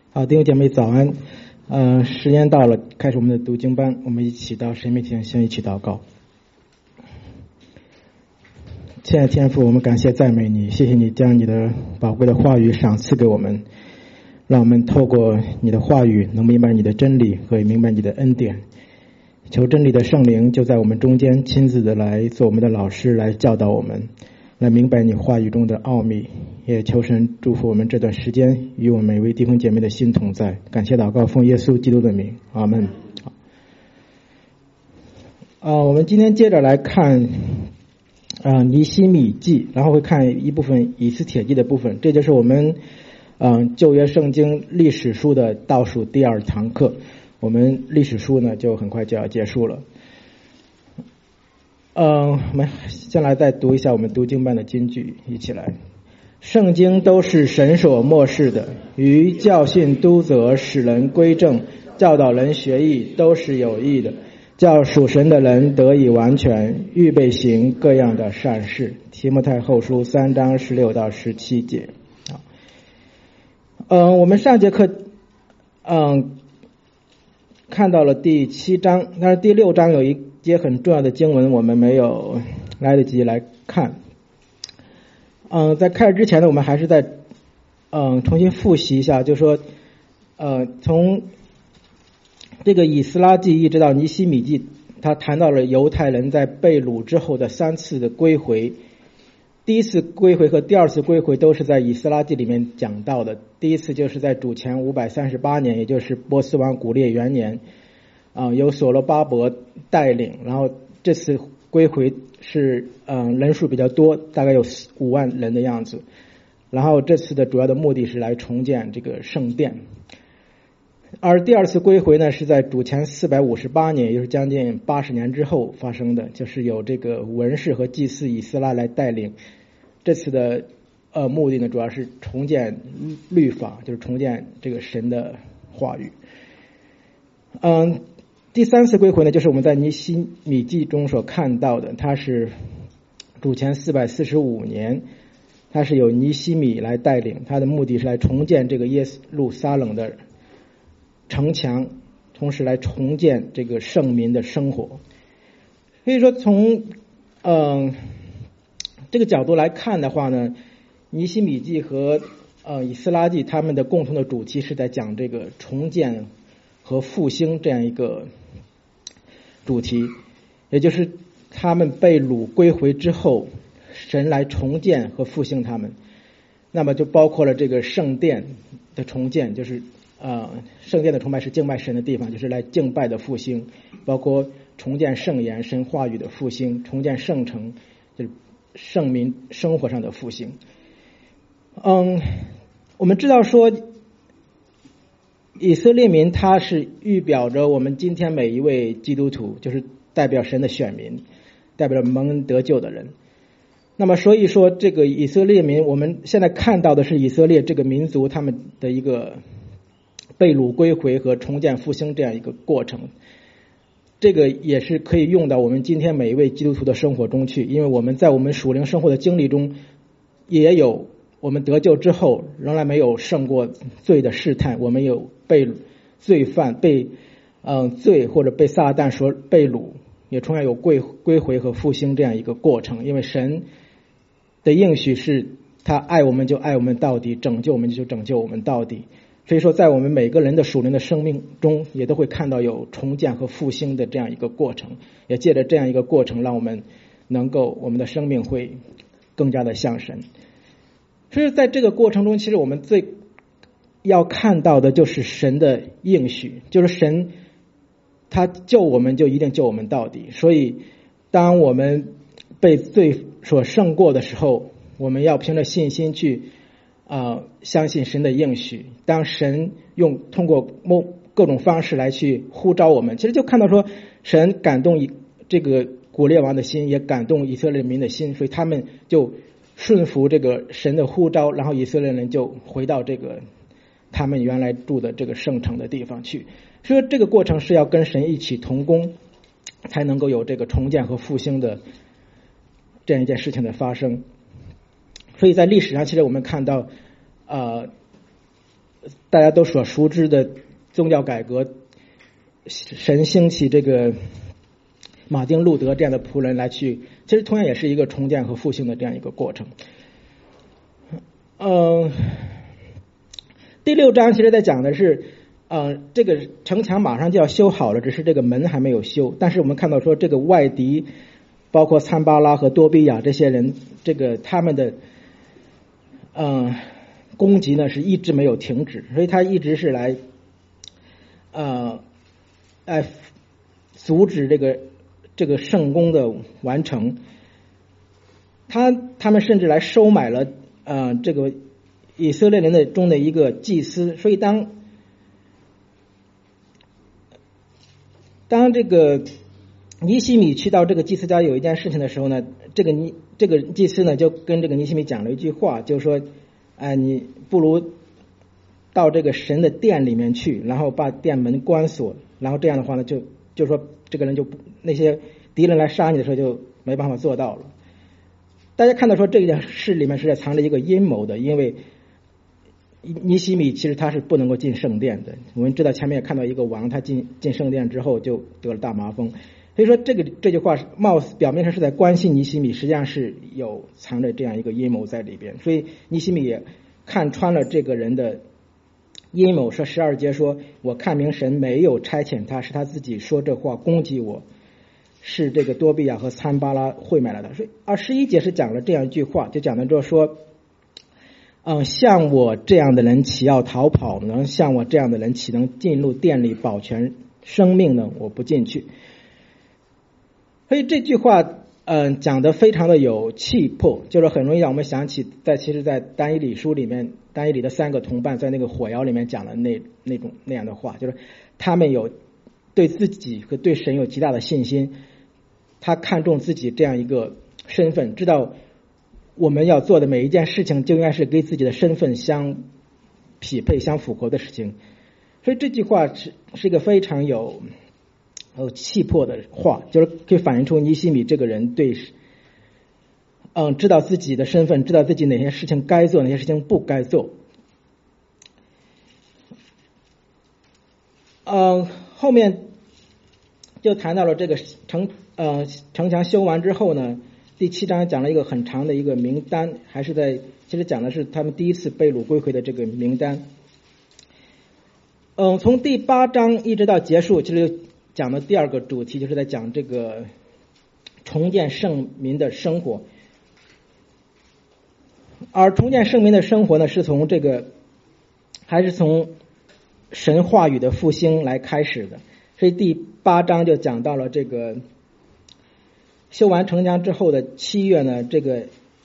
好，弟兄姐妹早安。时间到了，开始我们的读经班，我们一起到神面前先一起祷告。亲爱的天父，我们感谢赞美你，谢谢你将你的宝贵的话语赏赐给我们，让我们透过你的话语能明白你的真理和明白你的恩典。求真理的圣灵就在我们中间亲自的来做我们的老师，来教导我们，来明白你话语中的奥秘。也求神祝福我们这段时间与我们每位弟兄姐妹的心同在。感谢祷告，奉耶稣基督的名，阿们。我们今天接着来看尼希米记，然后会看一部分以斯帖记的部分。这就是我们旧约圣经历史书的倒数第二堂课。我们历史书呢就很快就要结束了。我们先来再读一下我们读经班的金句，一起来。圣经都是神所默示的，于教训、督责、使人归正、教导人学义，都是有益的，叫属神的人得以完全，预备行各样的善事。提摩太后书3章16到17节。我们上节课看到了第7章，但是第6章有一节很重要的经文我们没有来得及来看。在开始之前呢，我们还是再重新复习一下，就是说从这个以斯拉记一直到尼希米记，他谈到了犹太人在被掳之后的3次的归回。第一次归回和第二次归回都是在以斯拉记里面讲到的。第一次就是在主前538年，也就是波斯王古列元年，由所罗巴伯带领，然后这次归回是人数比较多，大概有5万人的样子。然后这次的主要的目的是来重建这个圣殿。而第二次归回呢，是在主前458年，也就是将近80年之后发生的，就是有这个文士和祭司以斯拉来带领。这次的目的呢，主要是重建律法，就是重建这个神的话语。第3次归回呢，就是我们在尼希米记中所看到的，它是主前445年，它是由尼希米来带领，它的目的是来重建这个耶路撒冷的城墙，同时来重建这个圣民的生活。所以说从这个角度来看的话呢，尼希米记和以斯拉记他们的共同的主题是在讲这个重建和复兴这样一个主题，也就是他们被掳归回之后，神来重建和复兴他们。那么就包括了这个圣殿的重建，就是圣殿的崇拜是敬拜神的地方，就是来敬拜的复兴，包括重建圣言、神话语的复兴，重建圣城，就是圣民生活上的复兴。我们知道说以色列民他是预表着我们今天每一位基督徒，就是代表神的选民，代表蒙恩得救的人。那么所以说这个以色列民，我们现在看到的是以色列这个民族他们的一个被掳归回和重建复兴这样一个过程。这个也是可以用到我们今天每一位基督徒的生活中去，因为我们在我们属灵生活的经历中也有我们得救之后仍然没有胜过罪的试探，我们有被罪犯被罪或者被撒旦所被掳，也同样有归回和复兴这样一个过程。因为神的应许是他爱我们就爱我们到底，拯救我们就拯救我们到底。所以说在我们每个人的属灵的生命中也都会看到有重建和复兴的这样一个过程，也借着这样一个过程让我们能够我们的生命会更加的像神。所以在这个过程中，其实我们最要看到的就是神的应许，就是神他救我们就一定救我们到底。所以当我们被罪所胜过的时候，我们要凭着信心去相信神的应许。当神通过各种方式来去呼召我们，其实就看到说神感动这个古列王的心，也感动以色列民的心，所以他们就顺服这个神的呼召，然后以色列人就回到这个他们原来住的这个圣城的地方去。所以这个过程是要跟神一起同工，才能够有这个重建和复兴的这样一件事情的发生。所以在历史上，其实我们看到大家都所熟知的宗教改革，神兴起这个马丁路德这样的仆人来去，其实同样也是一个重建和复兴的这样一个过程。第6章其实在讲的是，这个城墙马上就要修好了，只是这个门还没有修。但是我们看到说，这个外敌，包括参巴拉和多比亚这些人，这个他们的攻击呢是一直没有停止，所以他一直是来阻止这个圣功的完成。他们甚至来收买了这个以色列人中的一个祭司，所以当这个尼西米去到这个祭司家有一件事情的时候呢，这个祭司呢就跟这个尼西米讲了一句话，就是说，你不如到这个神的殿里面去，然后把殿门关锁，然后这样的话呢，就说这个人就那些敌人来杀你的时候就没办法做到了。大家看到说这件事里面是在藏着一个阴谋的，因为尼西米其实他是不能够进圣殿的。我们知道前面也看到一个王，他进圣殿之后就得了大麻风，所以说这句话貌似表面上是在关心尼西米，实际上是有藏着这样一个阴谋在里边。所以尼西米也看穿了这个人的阴谋，说12节说，我看明神没有差遣他，是他自己说这话攻击我，是这个多比亚和参巴拉会买了的。所以11节是讲了这样一句话，就讲的就是说，像我这样的人岂要逃跑呢？像我这样的人岂能进入殿里保全生命呢？我不进去。所以这句话讲得非常的有气魄，就是很容易让我们想起其实在但以理书里面，但以理的3个同伴在那个火窑里面讲的那样的话，就是他们有对自己和对神有极大的信心，他看重自己这样一个身份，知道我们要做的每一件事情就应该是跟自己的身份相匹配相符合的事情。所以这句话是一个非常有气魄的话，就是可以反映出尼西米这个人对知道自己的身份，知道自己哪些事情该做，哪些事情不该做。后面就谈到了这个城墙修完之后呢，第7章讲了一个很长的一个名单，其实讲的是他们第一次被掳归回的这个名单。从第8章一直到结束，其实讲的第2个主题就是在讲这个重建圣民的生活。而重建圣民的生活呢，还是从神话语的复兴来开始的。所以第8章就讲到了这个修完城墙之后的7月呢，这个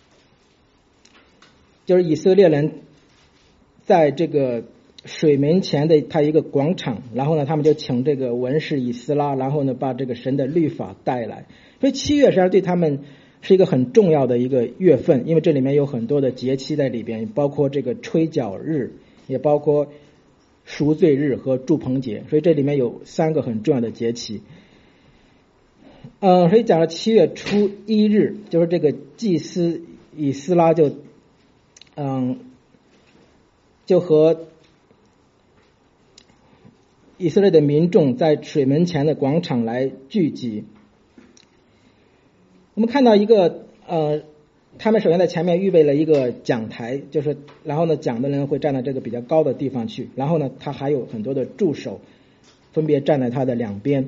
就是以色列人在这个水门前的他一个广场，然后呢他们就请这个文士以斯拉，然后呢把这个神的律法带来。所以7月实际上对他们是一个很重要的一个月份，因为这里面有很多的节期在里边，包括这个吹角日，也包括赎罪日和住棚节，所以这里面有3个很重要的节期。所以讲了7月初1日，就是这个祭司以斯拉就和以色列的民众在水门前的广场来聚集。我们看到一个他们首先在前面预备了一个讲台，就是然后呢讲的人会站在这个比较高的地方去，然后呢他还有很多的助手分别站在他的两边。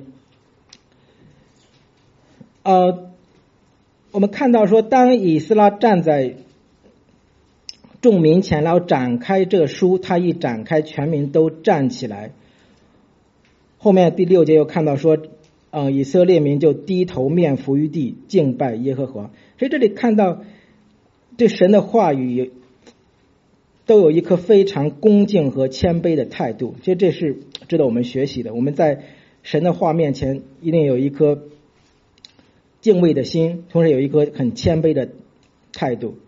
我们看到说，当以斯拉站在众民前，然后展开这书，他一展开，全民都站起来。后面第6节又看到说，以色列民就低头面伏于地，敬拜耶和华。所以这里看到对神的话语都有一颗非常恭敬和谦卑的态度，其实这是值得我们学习的。我们在神的话面前一定有一颗敬畏的心，同时有一颗很谦卑的态度。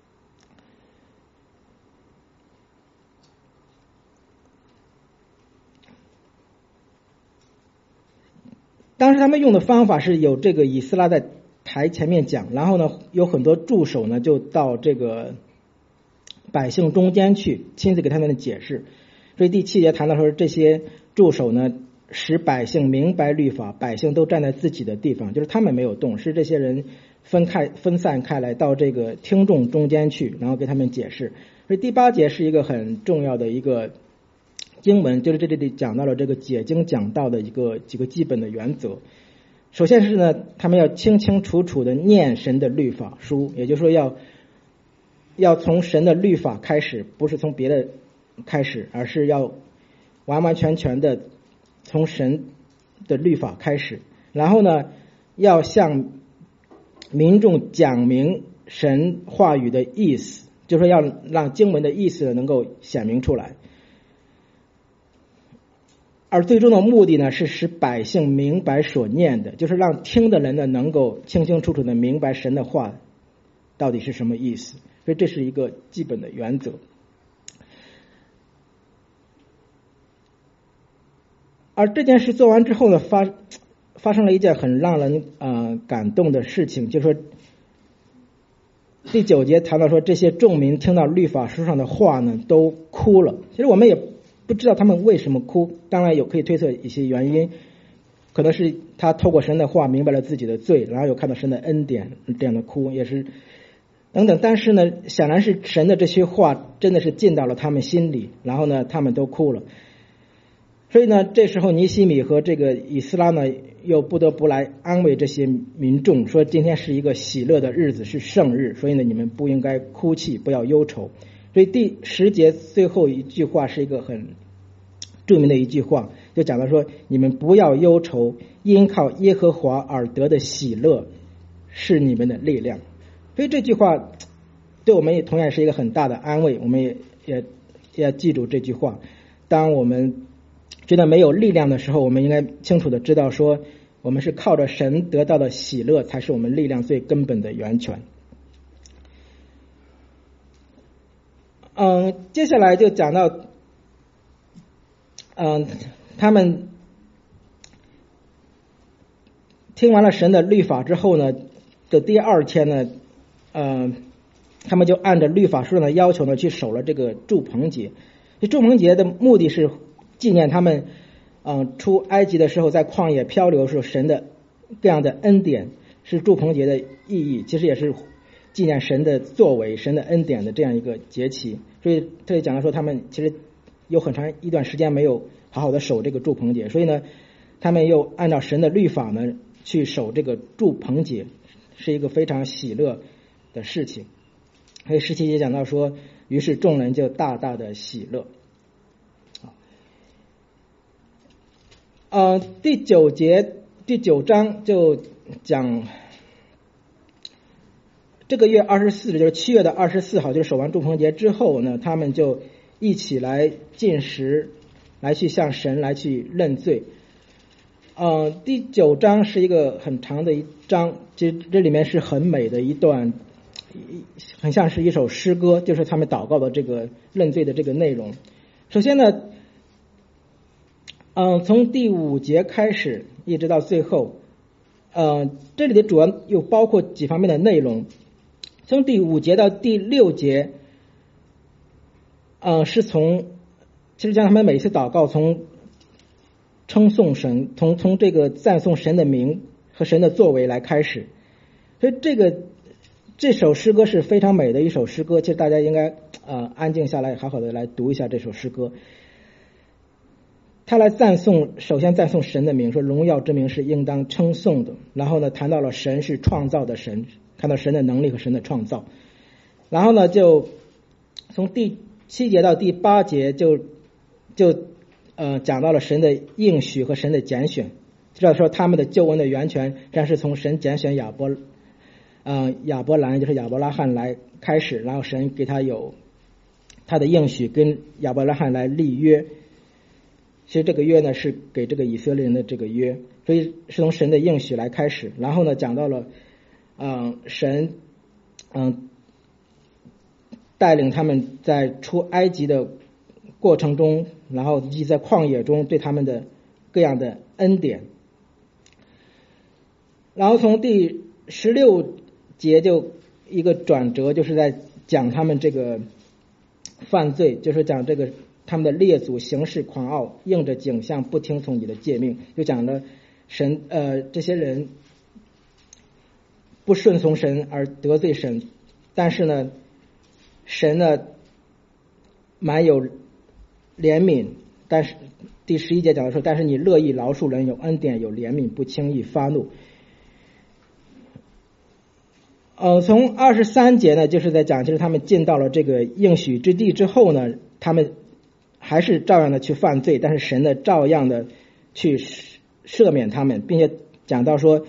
当时他们用的方法是有这个以斯拉在台前面讲，然后呢有很多助手呢就到这个百姓中间去亲自给他们的解释。 所以第7节谈到说，这些助手呢，使百姓明白律法，百姓都站在自己的地方，就是他们没有动，是这些人分散开来到这个听众中间去，然后给他们解释。所以第8节是一个很重要的一个经文，就是这里讲到了这个解经讲道的几个基本的原则。首先是呢，他们要清清楚楚的念神的律法书，也就是说要从神的律法开始，不是从别的开始，而是要完完全全的从神的律法开始。然后呢，要向民众讲明神话语的意思，就是说要让经文的意思能够显明出来。而最终的目的呢，是使百姓明白所念的，就是让听的人呢能够清清楚楚的明白神的话到底是什么意思。所以这是一个基本的原则。而这件事做完之后呢，发生了一件很让人感动的事情，就是说第9节谈到说，这些众民听到律法书上的话呢，都哭了。其实我们也不知道他们为什么哭，当然可以推测一些原因，可能是他透过神的话明白了自己的罪，然后又看到神的恩典，这样的哭也是等等。但是呢，显然是神的这些话真的是进到了他们心里，然后呢他们都哭了。所以呢，这时候尼希米和这个以斯拉呢又不得不来安慰这些民众，说今天是一个喜乐的日子，是圣日，所以呢你们不应该哭泣，不要忧愁。所以第10节最后一句话是一个很著名的一句话，就讲到说，你们不要忧愁，因靠耶和华而得的喜乐是你们的力量。所以这句话对我们也同样是一个很大的安慰，我们也要记住这句话。当我们觉得没有力量的时候，我们应该清楚的知道说，我们是靠着神得到的喜乐才是我们力量最根本的源泉。接下来就讲到他们听完了神的律法之后呢，的第2天呢，他们就按照律法书上的要求呢去守了这个住棚节。这住棚节的目的是纪念他们出埃及的时候在旷野漂流时候神的各样的恩典，是住棚节的意义，其实也是纪念神的作为，神的恩典的这样一个节期。所以这里讲到说，他们其实有很长一段时间没有好好的守这个住棚节，所以呢他们又按照神的律法呢去守这个住棚节，是一个非常喜乐的事情。所以17节讲到说，于是众人就大大的喜乐。第9章就讲这个月24日，就是7月的24号，就是守完住棚节之后呢，他们就一起来进食，来去向神来去认罪。第9章是一个很长的一章，其实这里面是很美的一段，很像是一首诗歌，就是他们祷告的这个认罪的这个内容。首先呢，从第5节开始一直到最后，这里的主要又包括几方面的内容。从第5节到第6节，是其实讲他们每次祷告从称颂神，从这个赞颂神的名和神的作为来开始。所以这首诗歌是非常美的一首诗歌，其实大家应该安静下来好好的来读一下这首诗歌。他来首先赞颂神的名，说荣耀之名是应当称颂的。然后呢，谈到了神是创造的神，看到神的能力和神的创造。然后呢，就从第7节到第8节就讲到了神的应许和神的拣选，知道说他们的救恩的源泉，但是从神拣选亚伯兰，就是亚伯拉罕来开始，然后神给他有他的应许，跟亚伯拉罕来立约。其实这个约呢是给这个以色列人的这个约，所以是从神的应许来开始。然后呢，讲到了神带领他们在出埃及的过程中，然后以及在旷野中对他们的各样的恩典。然后从第16节就一个转折，就是在讲他们这个犯罪，就是讲这个他们的列祖行事狂傲，应着景象不听从你的诫命。就讲了神这些人不顺从神而得罪神，但是呢神呢满有怜悯，但是第11节讲的说，但是你乐意饶恕人，有恩典有怜悯，不轻易发怒。从23节呢，就是在讲，就是他们进到了这个应许之地之后呢，他们还是照样的去犯罪，但是神呢照样的去赦免他们，并且讲到说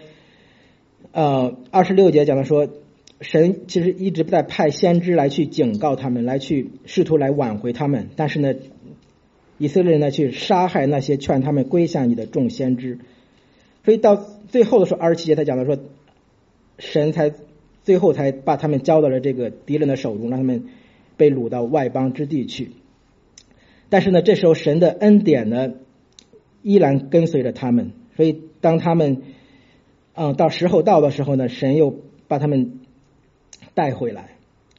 26节讲到说，神其实一直在派先知来去警告他们，来去试图来挽回他们，但是呢以色列人呢去杀害那些劝他们归向你的众先知。所以到最后的时候27节他讲到说，神才最后才把他们交到了这个敌人的手中，让他们被掳到外邦之地去。但是呢这时候神的恩典呢依然跟随着他们，所以当他们到时候到的时候呢，神又把他们带回来。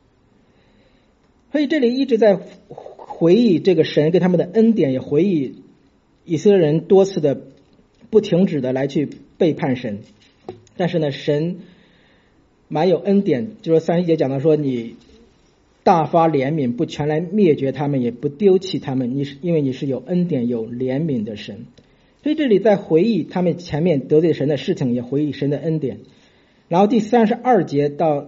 所以这里一直在回忆这个神给他们的恩典，也回忆以色列人多次的不停止的来去背叛神，但是呢神满有恩典，就是31节讲到说，你大发怜悯，不全然灭绝他们，也不丢弃他们，因为你是有恩典有怜悯的神。所以这里在回忆他们前面得罪神的事情，也回忆神的恩典。然后第32节到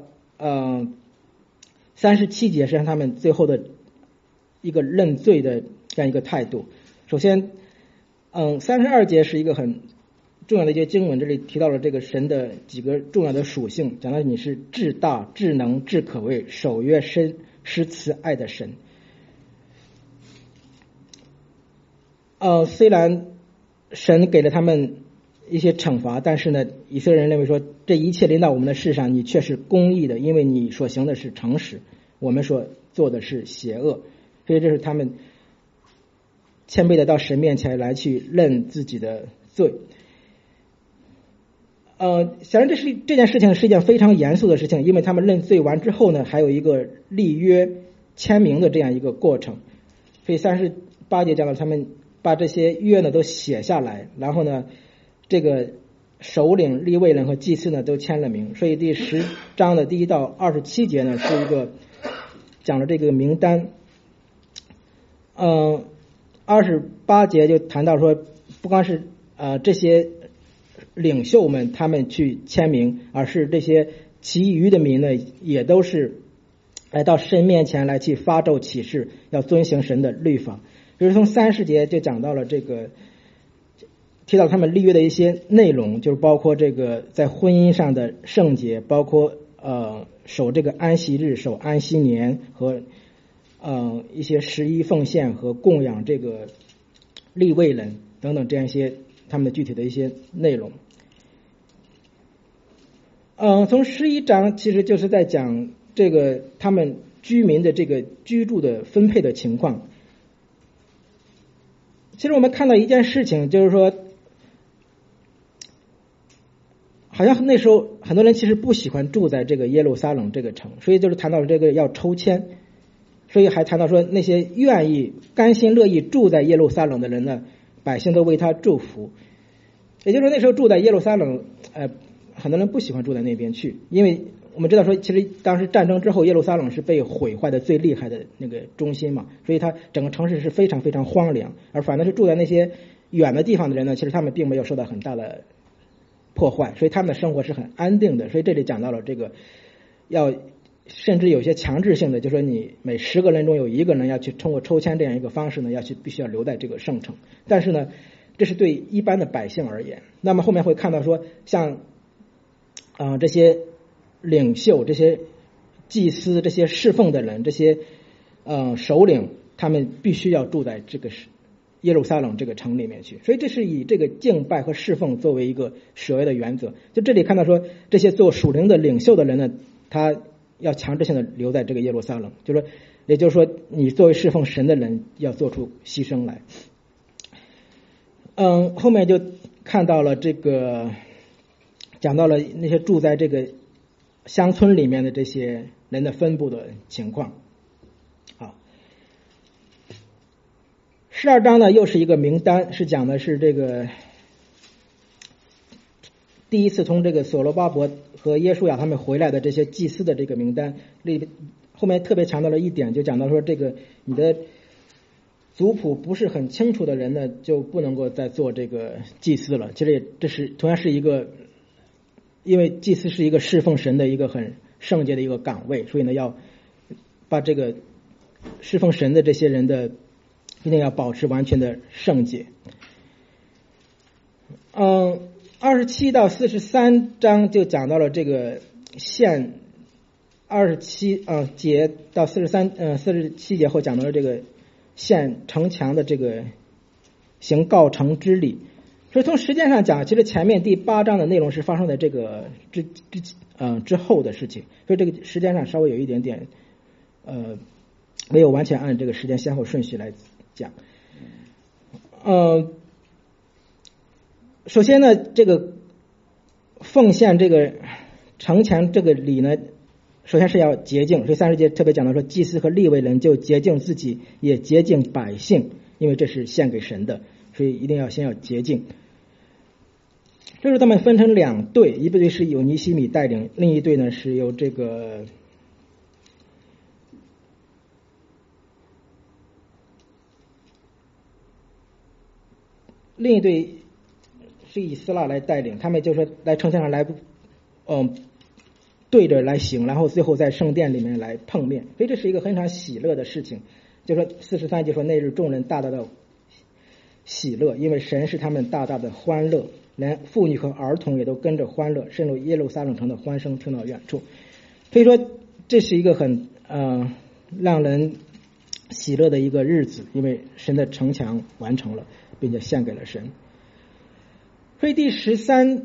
37节是让他们最后的一个认罪的这样一个态度。首先32节是一个很重要的一些经文，这里提到了这个神的几个重要的属性，讲到你是至大至能至可畏，守约施慈爱的神。虽然神给了他们一些惩罚，但是呢以色列人认为说，这一切临到我们的世上你却是公义的，因为你所行的是诚实，我们所做的是邪恶。所以这是他们谦卑的到神面前来去认自己的罪。显然这件事情是一件非常严肃的事情，因为他们认罪完之后呢，还有一个立约签名的这样一个过程。所以38节讲到他们把这些约呢都写下来，然后呢这个首领利未人和祭司呢都签了名。所以第10章的1到27节呢是一个讲了这个名单。28节就谈到说，不光是这些领袖们他们去签名，而是这些其余的民呢也都是来到神面前来去发咒起誓，要遵行神的律法。比如从30节就讲到了这个，提到他们立约的一些内容，就是包括这个在婚姻上的圣洁，包括守这个安息日，守安息年，和一些11奉献和供养这个利未人等等这样一些他们的具体的一些内容。从11章其实就是在讲这个他们居民的这个居住的分配的情况。其实我们看到一件事情，就是说好像那时候很多人其实不喜欢住在这个耶路撒冷这个城，所以就是谈到这个要抽签，所以还谈到说那些愿意甘心乐意住在耶路撒冷的人呢，百姓都为他祝福。也就是说那时候住在耶路撒冷很多人不喜欢住在那边去，因为我们知道说其实当时战争之后耶路撒冷是被毁坏的最厉害的那个中心嘛，所以它整个城市是非常非常荒凉，而反倒是住在那些远的地方的人呢，其实他们并没有受到很大的破坏，所以他们的生活是很安定的。所以这里讲到了这个要甚至有些强制性的，就是说你每10个人中有1个人要去通过抽签这样一个方式呢，必须要留在这个圣城。但是呢这是对一般的百姓而言。那么后面会看到说像这些领袖、这些祭司、这些侍奉的人、这些首领，他们必须要住在这个耶路撒冷这个城里面去。所以这是以这个敬拜和侍奉作为一个首要的原则。就这里看到说这些做属灵的领袖的人呢，他要强制性的留在这个耶路撒冷，也就是说你作为侍奉神的人要做出牺牲来。后面就看到了这个讲到了那些住在这个乡村里面的这些人的分布的情况。好， 12章呢又是一个名单，是讲的是这个第一次从这个所罗巴伯和耶稣亚他们回来的这些祭司的这个名单。后面特别强调了一点，就讲到说这个你的族谱不是很清楚的人呢，就不能够再做这个祭司了。其实这是同样是一个，因为祭司是一个侍奉神的一个很圣洁的一个岗位，所以呢要把这个侍奉神的这些人的一定要保持完全的圣洁。27到43章就讲到了这个献27节到47节后讲到了这个献城墙的这个行告成之礼。所以从时间上讲，其实前面第8章的内容是发生在这个之后的事情，所以这个时间上稍微有一点点没有完全按这个时间先后顺序来讲。首先呢，这个奉献这个城墙这个礼呢，首先是要洁净，所以30节特别讲到说，祭司和利未人就洁净自己，也洁净百姓，因为这是献给神的，所以一定要先要洁净。这时候他们分成2队，一队是由尼希米带领，另一队呢是由这个另一队是以斯拉来带领，他们就说来城墙上来对着来行，然后最后在圣殿里面来碰面，所以这是一个非常喜乐的事情。就说43节说，那日众人大大的喜乐，因为神是他们大大的欢乐，连妇女和儿童也都跟着欢乐，渗入耶路撒冷城的欢声听到远处。所以说这是一个很让人喜乐的一个日子，因为神的城墙完成了，并且献给了神。所以第13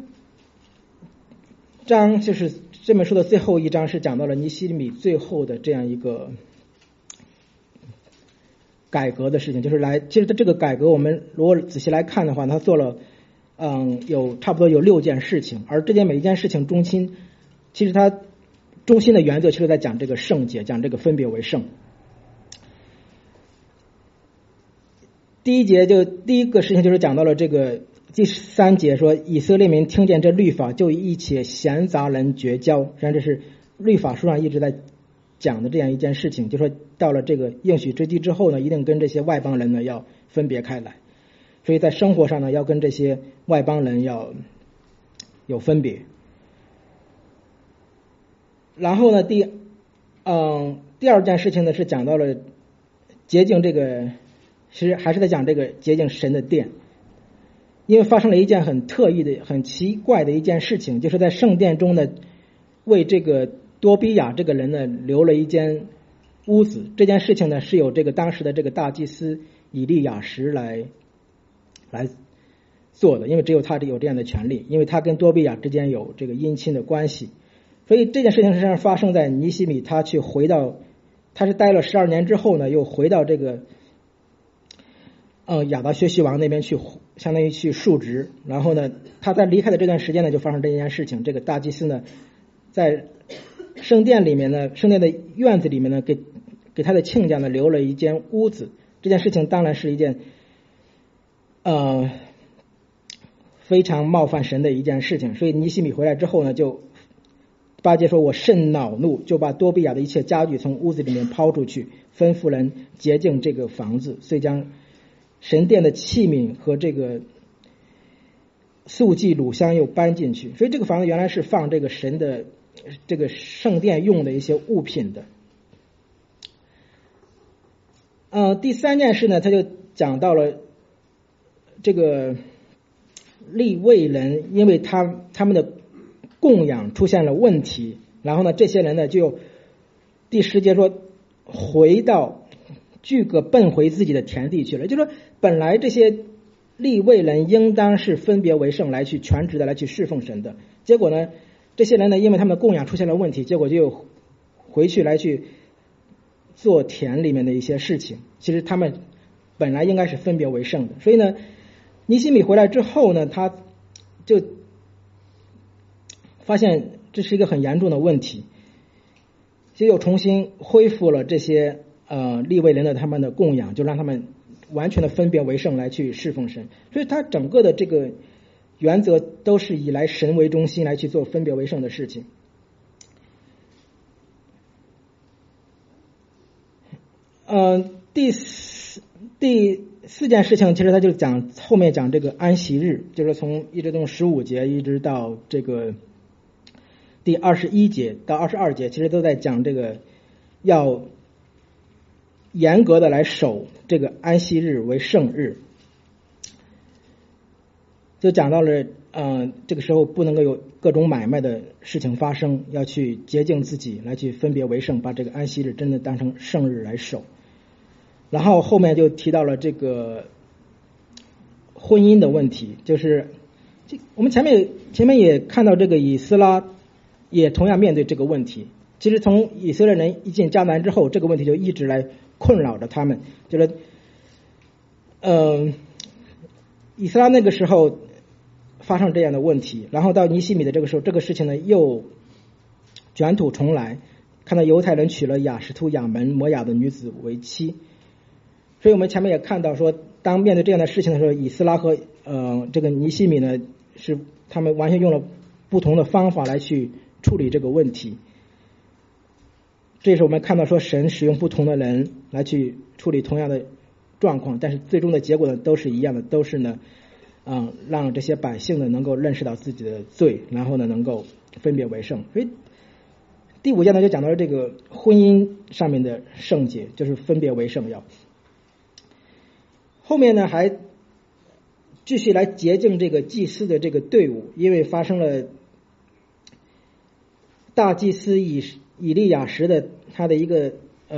章就是这本书的最后一章，是讲到了尼希米最后的这样一个改革的事情，就是其实这个改革我们如果仔细来看的话，他做了差不多有6件事情，而这件每一件事情其实他中心的原则就是在讲这个圣洁，讲这个分别为圣。第一个事情就是讲到了这个第3节说，以色列民听见这律法，就与一切闲杂人绝交。实际上这是律法书上一直在讲的这样一件事情，就说到了这个应许之地之后呢，一定跟这些外邦人呢要分别开来，所以在生活上呢要跟这些外邦人要有分别。然后呢第2件事情呢是讲到了洁净这个，其实还是在讲这个洁净神的殿。因为发生了一件很特异的很奇怪的一件事情，就是在圣殿中呢为这个多比亚这个人呢留了一间屋子。这件事情呢是由这个当时的这个大祭司以利亚实来做的，因为只有他有这样的权利，因为他跟多比亚之间有这个姻亲的关系。所以这件事情实际上发生在尼希米他是待了12年之后呢，又回到这个亚达薛西王那边去，相当于去述职。然后呢他在离开的这段时间呢就发生这件事情，这个大祭司呢在圣殿里面呢，圣殿的院子里面呢给他的亲家呢留了一间屋子。这件事情当然是一件非常冒犯神的一件事情。所以尼希米回来之后呢，就8节说，我甚恼怒，就把多比亚的一切家具从屋子里面抛出去，吩咐人洁净这个房子，遂将神殿的器皿和这个素祭乳香又搬进去。所以这个房子原来是放这个神的这个圣殿用的一些物品的。第3件事呢，他就讲到了这个利未人，因为他们的供养出现了问题，然后呢这些人呢就第10节说俱个奔回自己的田地去了。就是说本来这些利未人应当是分别为圣来去全职的来去侍奉神的，结果呢这些人呢因为他们的供养出现了问题，结果就回去来去做田里面的一些事情。其实他们本来应该是分别为圣的。所以呢尼希米回来之后呢，他就发现这是一个很严重的问题，就又重新恢复了这些利未人的他们的供养，就让他们完全的分别为圣来去侍奉神。所以他整个的这个原则都是以来神为中心来去做分别为圣的事情。第四件事情，其实他就讲后面讲这个安息日，就是一直从15节一直到这个第21节到22节，其实都在讲这个要严格的来守这个安息日为圣日，就讲到了这个时候不能够有各种买卖的事情发生，要去洁净自己来去分别为圣，把这个安息日真的当成圣日来守。然后后面就提到了这个婚姻的问题，就是我们前面也看到这个以斯拉也同样面对这个问题。其实从以色列人一进迦南之后，这个问题就一直来困扰着他们。就是以斯拉那个时候发生这样的问题，然后到尼希米的这个时候，这个事情呢又卷土重来，看到犹太人娶了亚实突亚门摩亚的女子为妻。所以我们前面也看到说，当面对这样的事情的时候，以斯拉和这个尼希米呢，是他们完全用了不同的方法来去处理这个问题。这也是我们看到说，神使用不同的人来去处理同样的状况，但是最终的结果呢都是一样的，都是呢让这些百姓呢能够认识到自己的罪，然后呢能够分别为圣。所以第5节呢就讲到了这个婚姻上面的圣洁，就是分别为圣要。后面呢还继续来洁净这个祭司的这个队伍，因为发生了大祭司以利亚实的他的一个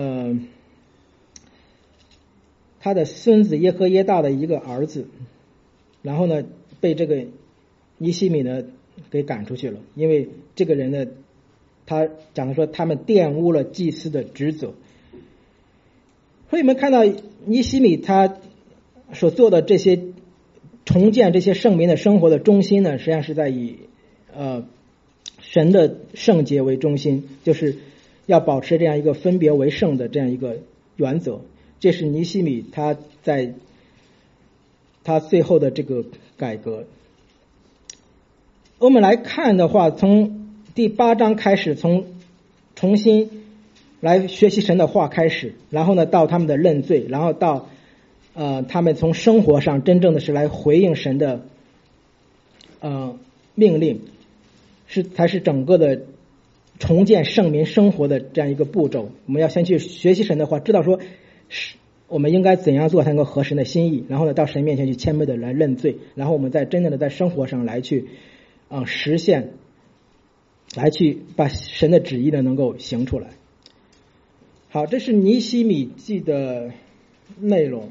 他的孙子耶和耶大的一个儿子，然后呢被这个尼希米呢给赶出去了，因为这个人呢他讲的说他们玷污了祭司的职责。所以我们看到尼希米他所做的这些重建这些圣民的生活的中心呢，实际上是在以神的圣洁为中心，就是要保持这样一个分别为圣的这样一个原则。这是尼希米他在他最后的这个改革。我们来看的话，从第8章开始，从重新来学习神的话开始，然后呢到他们的认罪，然后到他们从生活上真正的是来回应神的命令，才是整个的重建圣民生活的这样一个步骤。我们要先去学习神的话，知道说我们应该怎样做才能够合神的心意，然后呢到神面前去谦卑的来认罪，然后我们再真正的在生活上来去实现，来去把神的旨意呢能够行出来。好，这是尼希米记的内容。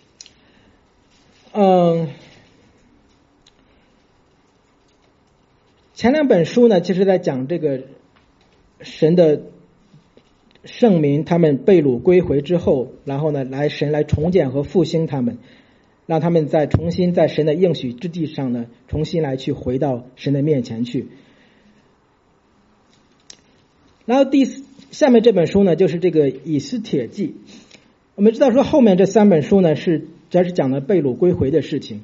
前2本书呢，其实在讲这个神的圣民他们被掳归回之后，然后呢神来重建和复兴他们，让他们重新在神的应许之地上呢重新来去回到神的面前去。然后下面这本书呢就是这个以斯帖记。我们知道说后面这3本书呢主要是讲的被掳归回的事情。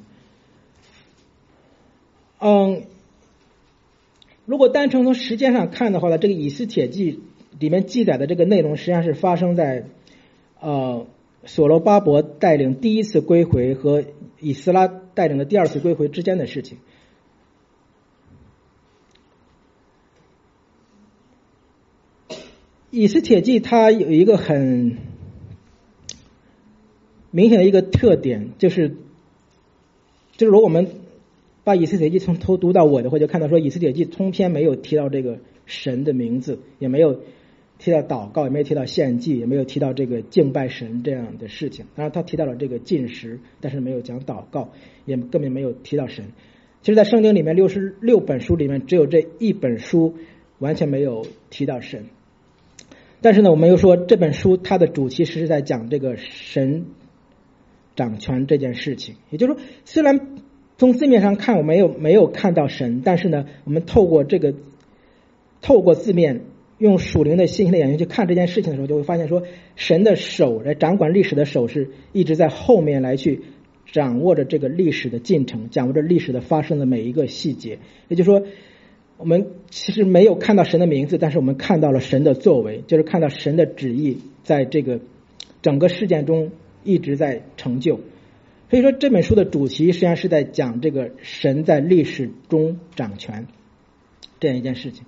如果单纯从时间上看的话呢，这个以斯帖记里面记载的这个内容实际上是发生在所罗巴伯带领第一次归回和以斯拉带领的第2次归回之间的事情。以斯帖记它有一个很明显的一个特点，就是如果我们把以斯帖记从头读到尾的话，就看到说以斯帖记通篇没有提到这个神的名字，也没有提到祷告，也没有提到献祭，也没有提到这个敬拜神这样的事情。当然他提到了这个禁食，但是没有讲祷告，也根本没有提到神。其实在圣经里面66本书里面，只有这1本书完全没有提到神。但是呢，我们又说这本书它的主题是在讲这个神掌权这件事情。也就是说，虽然从字面上看我们没有看到神，但是呢我们透过字面用属灵的信心的眼睛去看这件事情的时候，就会发现说，神的手来掌管历史的手是一直在后面来去掌握着这个历史的进程，掌握着历史的发生的每一个细节。也就是说，我们其实没有看到神的名字，但是我们看到了神的作为，就是看到神的旨意在这个整个事件中一直在成就。所以说这本书的主题实际上是在讲这个神在历史中掌权这样一件事情。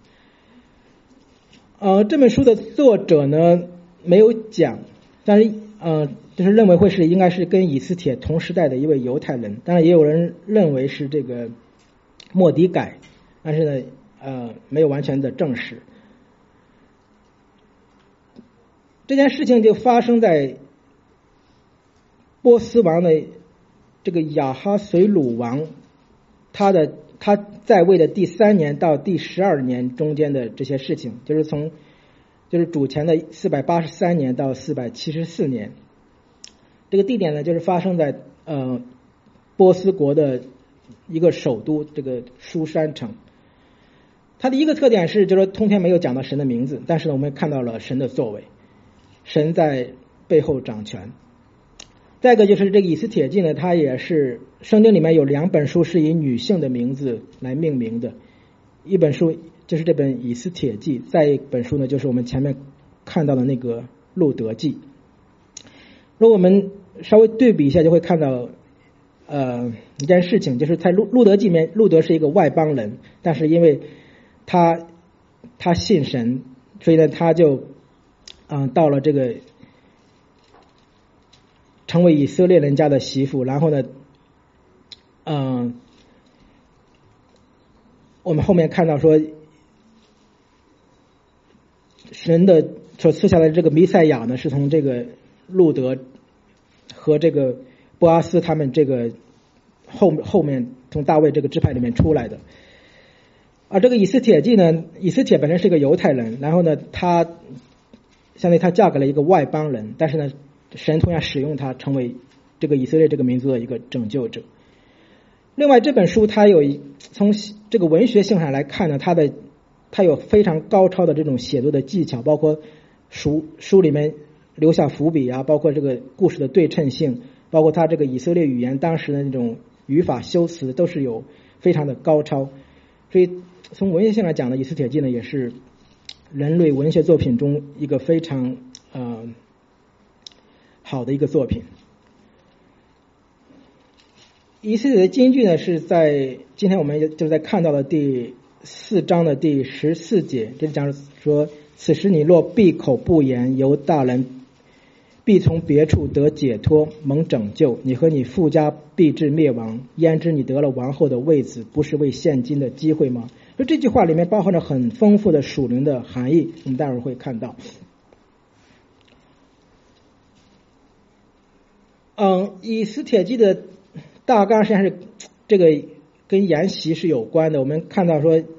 这本书的作者呢没有讲，但是就是认为应该是跟以斯帖同时代的一位犹太人，当然也有人认为是这个末底改，但是呢没有完全的证实。这件事情就发生在波斯王的这个亚哈随鲁王他在位的第3年到第12年中间的这些事情，就是主前的483年到474年。这个地点呢，就是发生在波斯国的一个首都这个书珊城。它的一个特点是，就是说通篇没有讲到神的名字，但是呢，我们看到了神的作为，神在背后掌权。再一个就是这个以斯帖记呢，它也是圣经里面有2本书是以女性的名字来命名的，一本书就是这本以斯帖记，再一本书呢就是我们前面看到的那个路德记。如果我们稍微对比一下，就会看到一件事情，就是在路德记里面，路德是一个外邦人，但是因为他信神，所以呢他就到了这个成为以色列人家的媳妇，然后呢我们后面看到说神的所赐下来的这个弥赛亚呢，是从这个路德和这个波阿斯他们这个后面从大卫这个支派里面出来的。而这个以斯帖记呢，以斯帖本身是一个犹太人，然后呢他相当于他嫁给了一个外邦人，但是呢神同样使用他成为这个以色列这个民族的一个拯救者。另外这本书它从这个文学性上来看呢，它有非常高超的这种写作的技巧，包括书里面留下伏笔啊，包括这个故事的对称性，包括它这个以色列语言当时的那种语法修辞都是有非常的高超。所以从文学性来讲呢，以斯帖记呢也是人类文学作品中一个非常好的一个作品。以斯帖的金句呢是在今天我们就在看到的第4章的第14节，这讲说，此时你若闭口不言，犹大人必从别处得解脱，蒙拯救，你和你父家必至灭亡。焉知你得了王后的位子，不是为现今的机会吗？所以这句话里面包含了很丰富的属灵的含义，我们待会儿会看到。以斯帖记的大纲实际上是这个跟筵席是有关的。我们看到说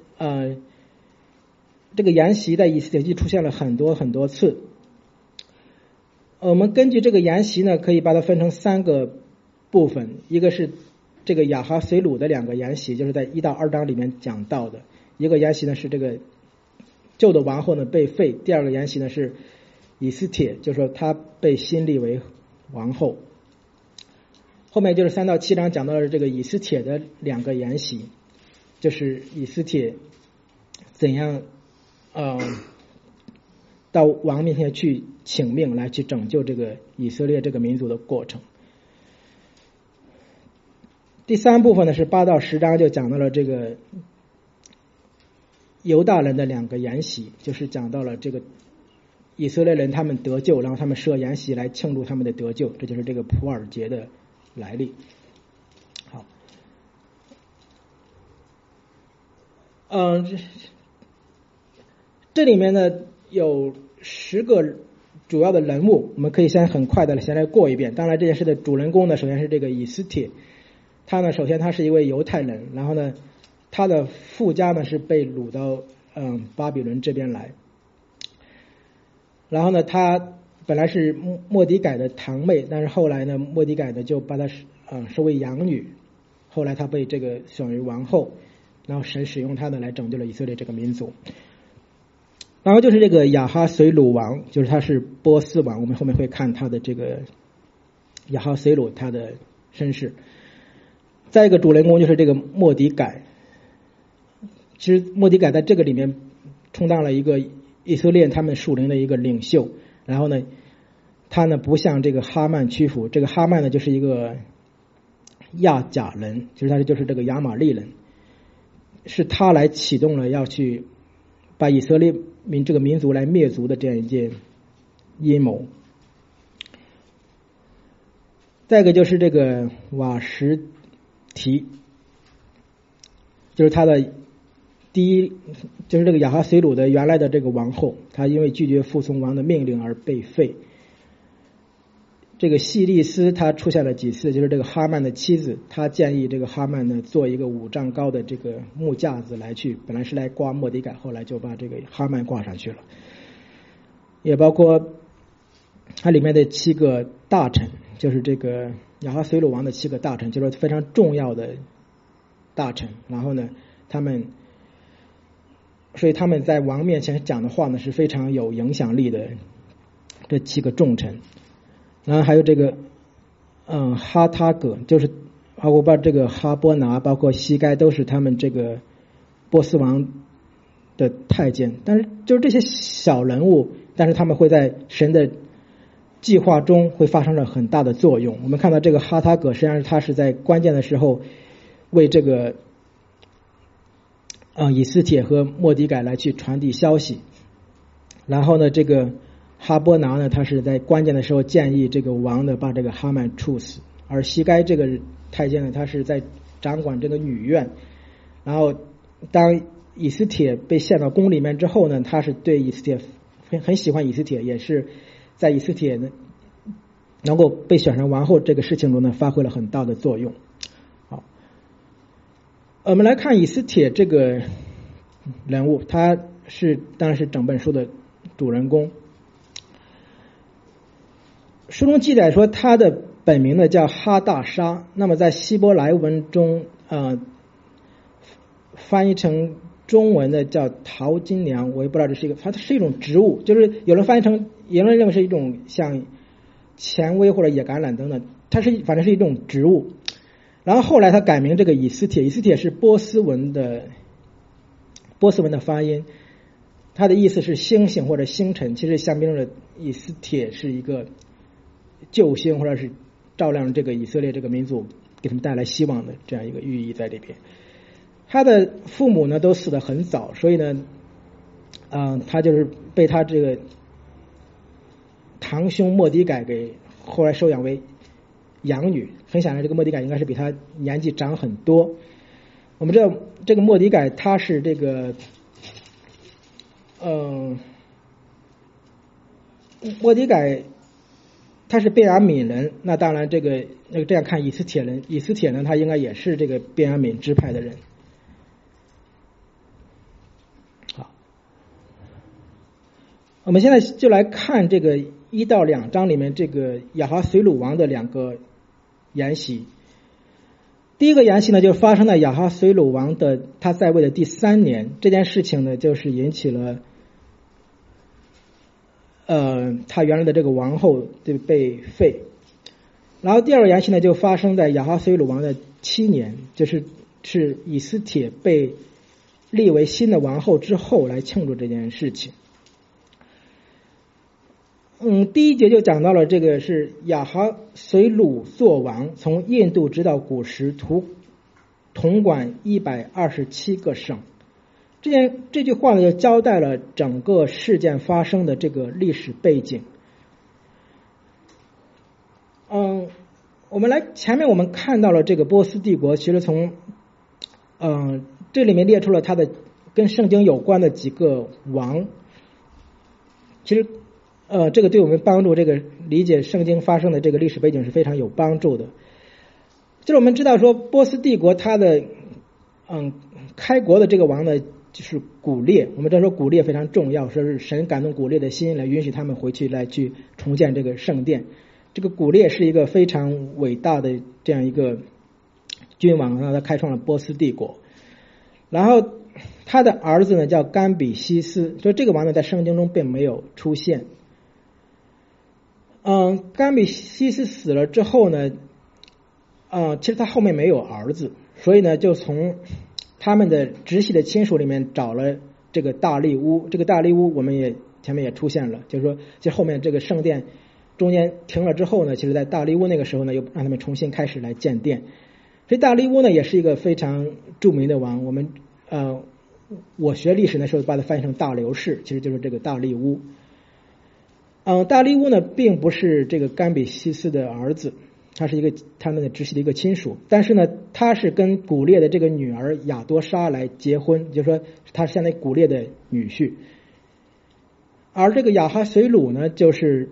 这个筵席在以斯帖记出现了很多很多次。我们根据这个筵席呢，可以把它分成3个部分，一个是这个亚哈随鲁的2个筵席，就是在1到2章里面讲到的。一个筵席呢是这个旧的王后呢被废，第2个筵席呢是以斯帖，就是说他被新立为王后。后面就是3到7章讲到了这个以斯帖的2个筵席，就是以斯帖怎样到王面前去请命来去拯救这个以色列这个民族的过程。第3部分呢是8到10章，就讲到了这个犹大人的2个筵席，就是讲到了这个以色列人他们得救，然后他们设筵席来庆祝他们的得救，这就是这个普尔节的来历。好，这里面呢有10个主要的人物，我们可以先很快的先来过一遍。当然这件事的主人公呢，首先是这个以斯帖，他首先他是一位犹太人，然后呢他的父家呢是被掳到巴比伦这边来，然后呢他本来是末底改的堂妹，但是后来呢末底改呢就把她收为养女，后来他被这个选为王后，然后神使用他呢来拯救了以色列这个民族。 然后就是这个亚哈随鲁王，就是他是波斯王，我们后面会看他的这个亚哈随鲁他的身世。再一个主人公就是这个末底改，其实末底改在这个里面充当了一个以色列他们属灵的一个领袖。然后呢，他呢不向这个哈曼屈服，这个哈曼呢就是一个亚甲人，其实他就是这个亚玛利人，是他来启动了要去把以色列这个民族来灭族的这样一件阴谋。再一个就是这个瓦什提，就是他的第一，就是这个亚哈随鲁的原来的这个王后，他因为拒绝服从王的命令而被废。这个细利斯他出现了几次，就是这个哈曼的妻子，他建议这个哈曼呢做一个5丈高的这个木架子来去，本来是来挂末底改，后来就把这个哈曼挂上去了。也包括它里面的7个大臣，就是这个亚哈随鲁王的7个大臣，就是非常重要的大臣。然后呢，所以他们在王面前讲的话呢是非常有影响力的，这7个重臣。然后还有这个哈塔葛，就是包括这个哈波拿，包括西该，都是他们这个波斯王的太监。但是就是这些小人物，但是他们会在神的计划中会发生了很大的作用。我们看到这个哈塔葛，实际上他是在关键的时候为这个以斯帖和末底改来去传递消息。然后呢，这个哈波拿呢，他是在关键的时候建议这个王呢把这个哈曼处死。而西该这个太监呢，他是在掌管这个女院。然后当以斯帖被献到宫里面之后呢，他是对以斯帖很喜欢以斯帖，也是在以斯帖呢能够被选上王后这个事情中呢发挥了很大的作用。好，我们来看以斯帖这个人物，他当然是整本书的主人公。书中记载说他的本名呢叫哈大沙，那么在希伯来文中翻译成中文的叫桃金娘，我也不知道它是一种植物，就是有人认为是一种像蔷薇或者野橄榄等等，反正是一种植物。然后后来他改名这个以斯帖，以斯帖是波斯文的发音，它的意思是星星或者星辰，其实象征着以斯帖是一个救星，或者是照亮这个以色列这个民族，给他们带来希望的这样一个寓意在里边。他的父母呢都死得很早，所以呢他就是被他这个堂兄末底改给后来收养为养女。很显然这个末底改应该是比他年纪长很多。我们知道这个末底改他是这个末底改他是便雅悯人，那当然这样看以斯帖呢他应该也是这个便雅悯支派的人。好，我们现在就来看这个1到2章里面这个亚哈随鲁王的2个沿袭。第一个沿袭呢，就发生在亚哈随鲁王他在位的第3年，这件事情呢就是引起了他原来的这个王后就被废。然后第二个沿袭呢就发生在亚哈随鲁王的7年，是以斯帖被立为新的王后之后来庆祝这件事情。第1节就讲到了这个是亚哈随鲁作王，从印度直到古时，统管127个省。这句话呢就交代了整个事件发生的这个历史背景。前面我们看到了这个波斯帝国，其实从这里面列出了他的跟圣经有关的几个王。其实这个对我们帮助这个理解圣经发生的这个历史背景是非常有帮助的。就是我们知道说波斯帝国它的开国的这个王呢就是古列，我们知道说古列非常重要，说是神感动古列的心来允许他们回去来去重建这个圣殿。这个古列是一个非常伟大的这样一个君王，让他开创了波斯帝国。然后他的儿子呢叫甘比西斯，所以这个王呢在圣经中并没有出现。甘比西斯死了之后呢，其实他后面没有儿子，所以呢就从他们的直系的亲属里面找了这个大利乌。这个大利乌我们也前面也出现了，就是说其实后面这个圣殿中间停了之后呢，其实在大利乌那个时候呢又让他们重新开始来建殿。所以大利乌呢也是一个非常著名的王，我学历史的时候把它翻译成大流士，其实就是这个大利乌。大利乌呢并不是这个甘比西斯的儿子，他是他们的直系的一个亲属，但是呢他是跟古列的这个女儿亚多莎来结婚，就是说他是相当于古列的女婿。而这个亚哈随鲁呢就是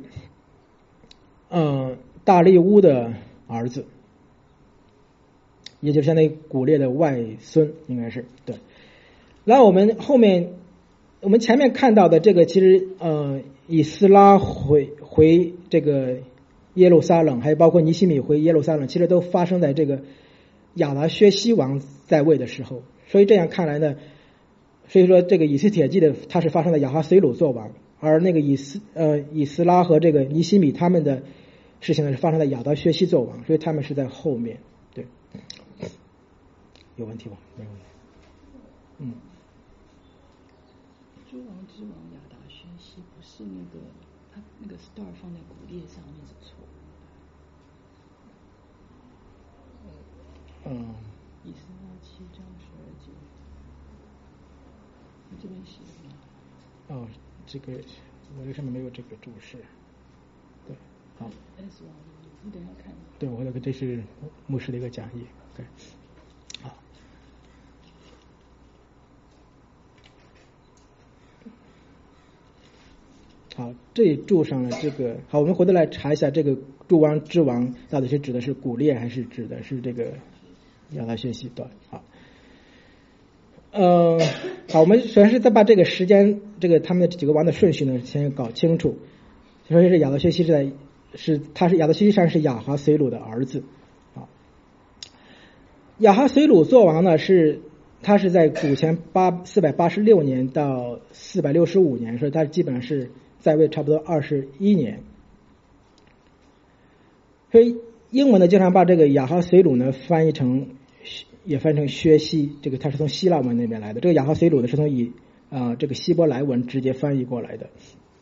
大利乌的儿子，也就是相当于古列的外孙，应该是对。然后我们前面看到的这个，其实以斯拉回这个耶路撒冷，还有包括尼希米回耶路撒冷，其实都发生在这个亚达薛西王在位的时候。所以这样看来呢，所以说这个以斯帖记的它是发生在亚哈随鲁做王，而那个以斯拉和这个尼希米他们的事情呢是发生在亚达薛西做王，所以他们是在后面。对，有问题吗？没有问题。 诸王之王亚达薛西不是他那个 star 放在古列上面是错。以斯拉7章12节，你这边写的吗？ 这个我这上面没有这个注释。对，好。 你等一下看。 对，我这是牧师的一个讲义。对，好。好，这一注上了这个。好，我们回头来查一下这个诸王之王到底是指的是古列还是指的是这个亚达薛西。对，好。好，我们首先是再把这个时间，这个他们的几个王的顺序呢先搞清楚。首先是亚达薛西他是亚达薛西上是亚哈随鲁的儿子。好，亚哈随鲁做王呢他是在主前486年到465年，所以他基本上是在位差不多21年。所以英文呢经常把这个亚哈随鲁呢翻译成薛西，这个他是从希腊文那边来的。这个亚哈随鲁呢是从这个希伯来文直接翻译过来的。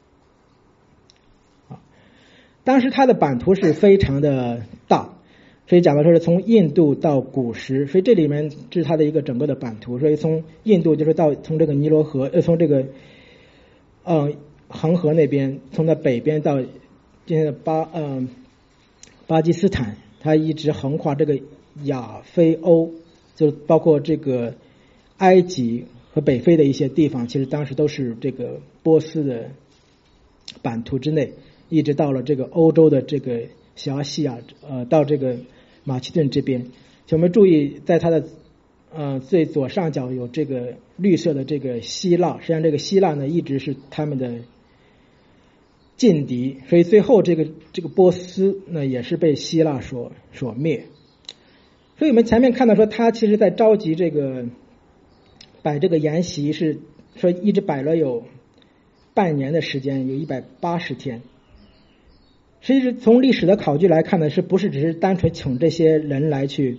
当时他的版图是非常的大，所以讲的说是从印度到古时，所以这里面是他的一个整个的版图。所以从印度就是从这个尼罗河，从这个恒河那边，从那北边到今天的巴基斯坦，他一直横跨这个亚非欧，就包括这个埃及和北非的一些地方，其实当时都是这个波斯的版图之内，一直到了这个欧洲的这个小亚细亚，到这个马其顿这边。我们注意，在它的最左上角有这个绿色的这个希腊，实际上这个希腊呢一直是他们的劲敌，所以最后这个波斯呢也是被希腊所灭。所以我们前面看到说，他其实在召集摆这个筵席，是说一直摆了有半年的时间，有180天。其实从历史的考据来看呢，是不是只是单纯请这些人来去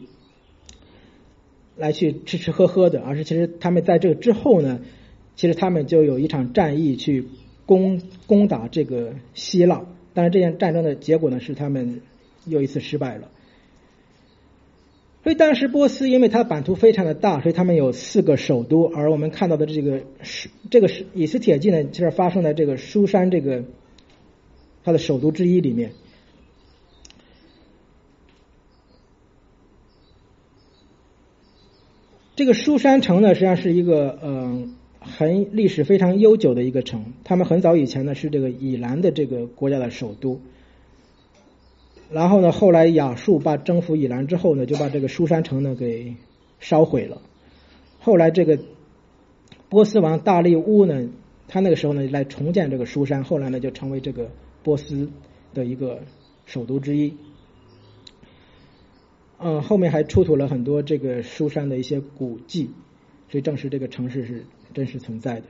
吃吃喝喝的，而是其实他们在这个之后呢，其实他们就有一场战役去攻打这个希腊。但是这件战争的结果呢，是他们又一次失败了。所以当时波斯因为它版图非常的大，所以他们有4个首都，而我们看到的这个以斯帖记呢，就是发生在这个书珊这个它的首都之一里面。这个书珊城呢，实际上是一个历史非常悠久的一个城。他们很早以前呢是这个以兰的这个国家的首都，然后呢后来亚述征服以兰之后呢，就把这个书珊城呢给烧毁了。后来这个波斯王大利乌呢，他那个时候呢来重建这个书珊，后来呢就成为这个波斯的一个首都之一。后面还出土了很多这个书珊的一些古迹。 所以证实这个城市是真实存在的。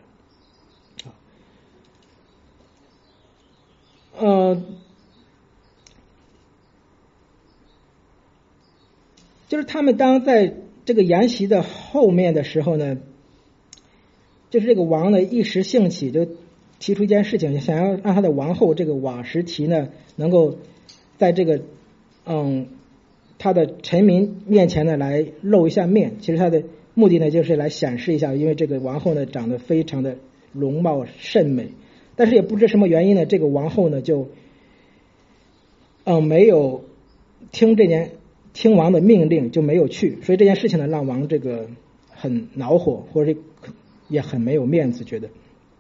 就是他们当在这个筵席的后面的时候呢，就是这个王呢一时兴起，就提出一件事情，想要让他的王后这个瓦什提呢，能够在这个他的臣民面前呢来露一下面。其实他的目的呢就是来显示一下，因为这个王后呢长得非常的容貌甚美，但是也不知什么原因呢，这个王后呢就没有听王的命令，就没有去，所以这件事情呢让王这个很恼火，或者也很没有面子，觉得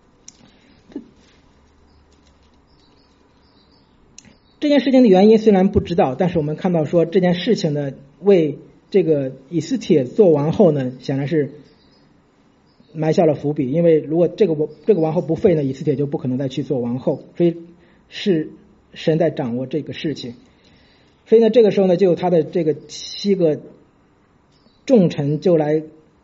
这件事情的原因虽然不知道，但是我们看到说这件事情呢为这个以斯帖做王后呢显然是埋下了伏笔，因为如果这个王后不废呢，以斯帖就不可能再去做王后，所以是神在掌握这个事情。所以呢这个时候呢就有他的这个7个重臣就来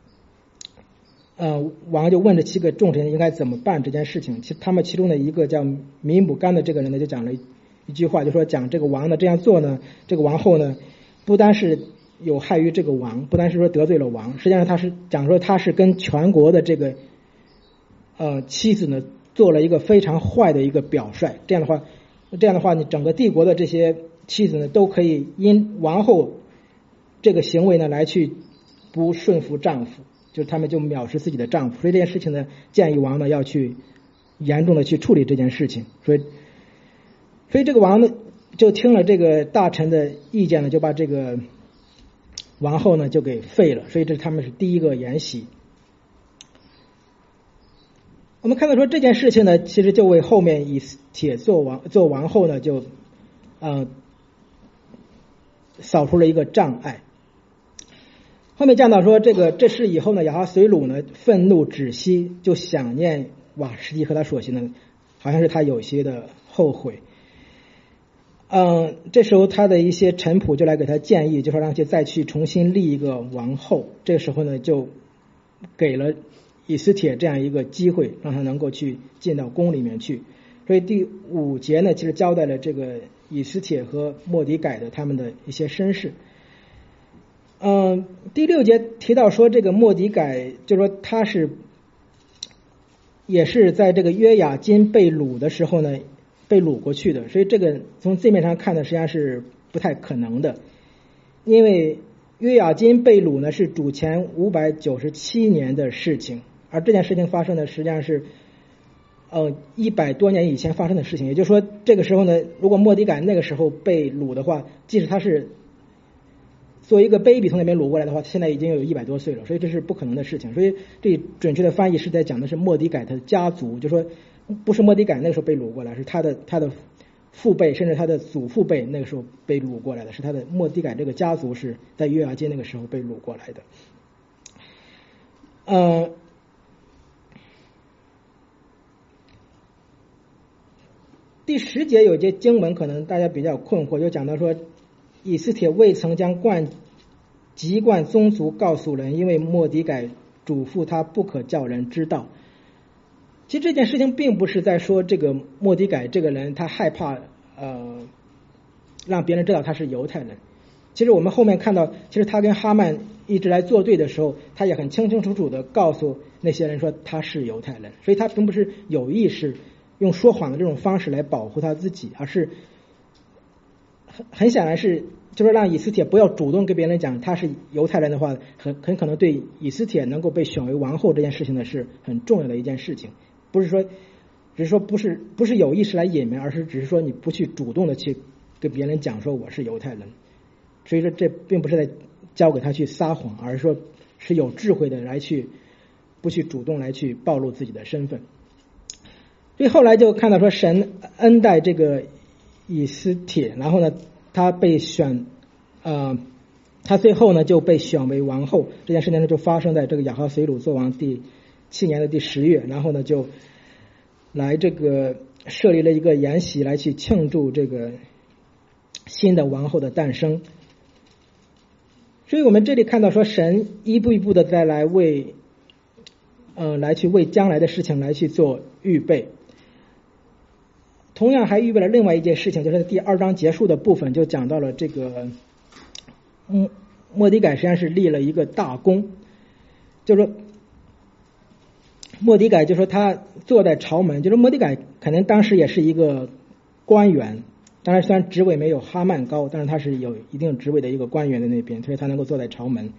王就问这7个重臣应该怎么办这件事情。他们其中的一个叫米姆干的这个人呢就讲了一句话，就说讲这个王呢这样做呢，这个王后呢不单是有害于这个王，不单是说得罪了王，实际上他是讲说他是跟全国的这个妻子呢做了一个非常坏的一个表率。这样的话你整个帝国的这些妻子呢都可以因王后这个行为呢来去不顺服丈夫，就是他们就藐视自己的丈夫。所以这件事情呢建议王呢要去严重的去处理这件事情。所以这个王呢就听了这个大臣的意见呢，就把这个王后呢就给废了。所以这他们是第一个筵席。我们看到说这件事情呢其实就为后面以斯帖做王后呢就扫除了一个障碍。后面讲到说这事以后呢，亚哈随鲁呢愤怒止息，就想念瓦实提和他所行的，好像是他有些的后悔。这时候他的一些臣仆就来给他建议，就说让他再去重新立一个王后。这个时候呢就给了以斯帖这样一个机会，让他能够去进到宫里面去。所以第5节呢其实交代了这个以斯帖和末底改的他们的一些身世。第6节提到说这个末底改，就说他也是在这个约雅斤被掳的时候呢被掳过去的，所以这个从字面上看呢实际上是不太可能的，因为约雅斤被掳呢是主前597年的事情，而这件事情发生的实际上是100多年以前发生的事情。也就是说这个时候呢，如果末底改那个时候被掳的话，即使他是作为一个 baby 从那边掳过来的话，现在已经有100多岁了，所以这是不可能的事情。所以这准确的翻译是在讲的是末底改他的家族，就说不是末底改那个时候被掳过来，是他的父辈甚至他的祖父辈那个时候被掳过来的，是他的末底改这个家族是在约雅斤那个时候被掳过来的。第10节有些经文可能大家比较困惑，就讲到说以斯帖未曾将籍贯宗族告诉人，因为末底改嘱咐他不可叫人知道。其实这件事情并不是在说这个末底改这个人他害怕让别人知道他是犹太人。其实我们后面看到，其实他跟哈曼一直来作对的时候，他也很清清楚楚的告诉那些人说他是犹太人，所以他并不是有意识用说谎的这种方式来保护他自己，而是很显然是就是让以斯帖不要主动跟别人讲他是犹太人的话，很可能对以斯帖能够被选为王后这件事情呢是很重要的一件事情。不是说只是说不是有意识来隐瞒，而是只是说你不去主动的去跟别人讲说我是犹太人。所以说这并不是在教给他去撒谎，而是说是有智慧的来去不去主动来去暴露自己的身份。所以后来就看到说神恩待这个以斯帖，然后呢他被选他最后呢就被选为王后。这件事情呢就发生在这个亚哈随鲁作王第7年的第10月，然后呢就来这个设立了一个筵席来去庆祝这个新的王后的诞生。所以我们这里看到说神一步一步的再来为来去为将来的事情来去做预备。同样还预备了另外一件事情，就是第2章结束的部分就讲到了这个末底改实际上是立了一个大功，就是说末底改就说他坐在朝门，就是末底改可能当时也是一个官员，当然虽然职位没有哈曼高，但是他是有一定职位的一个官员在那边，所以他能够坐在朝门。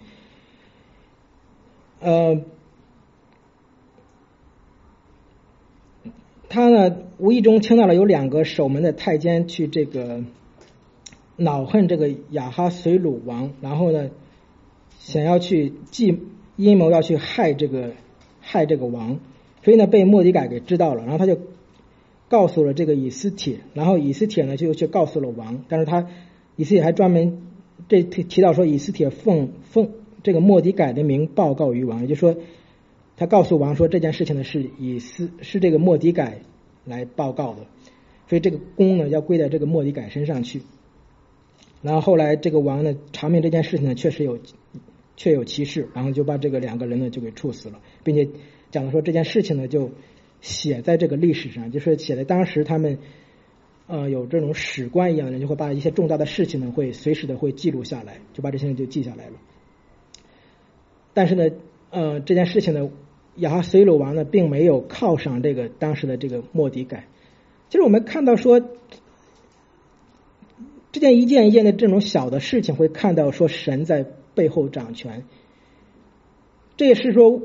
他呢无意中听到了有2个守门的太监去这个恼恨这个亚哈随鲁王，然后呢想要去阴谋要去害这个王，所以呢被末底改给知道了，然后他就告诉了这个以斯帖，然后以斯帖呢就去告诉了王，但是以斯帖还专门提到说以斯帖奉这个末底改的名报告于王，也就是说他告诉王说这件事情呢是这个末底改来报告的，所以这个功呢要归在这个末底改身上去。然后后来这个王呢查明这件事情呢确有其事，然后就把这个2个人呢就给处死了，并且讲了说这件事情呢就写在这个历史上，就是写在当时他们有这种史官一样的人就会把一些重大的事情呢会随时的会记录下来，就把这些人就记下来了。但是呢这件事情呢亚哈随鲁王呢并没有犒赏这个当时的这个末底改。就是我们看到说这件一件一件的这种小的事情会看到说神在背后掌权，这也是说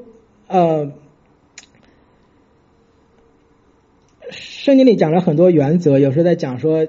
圣经里讲了很多原则，有时候在讲说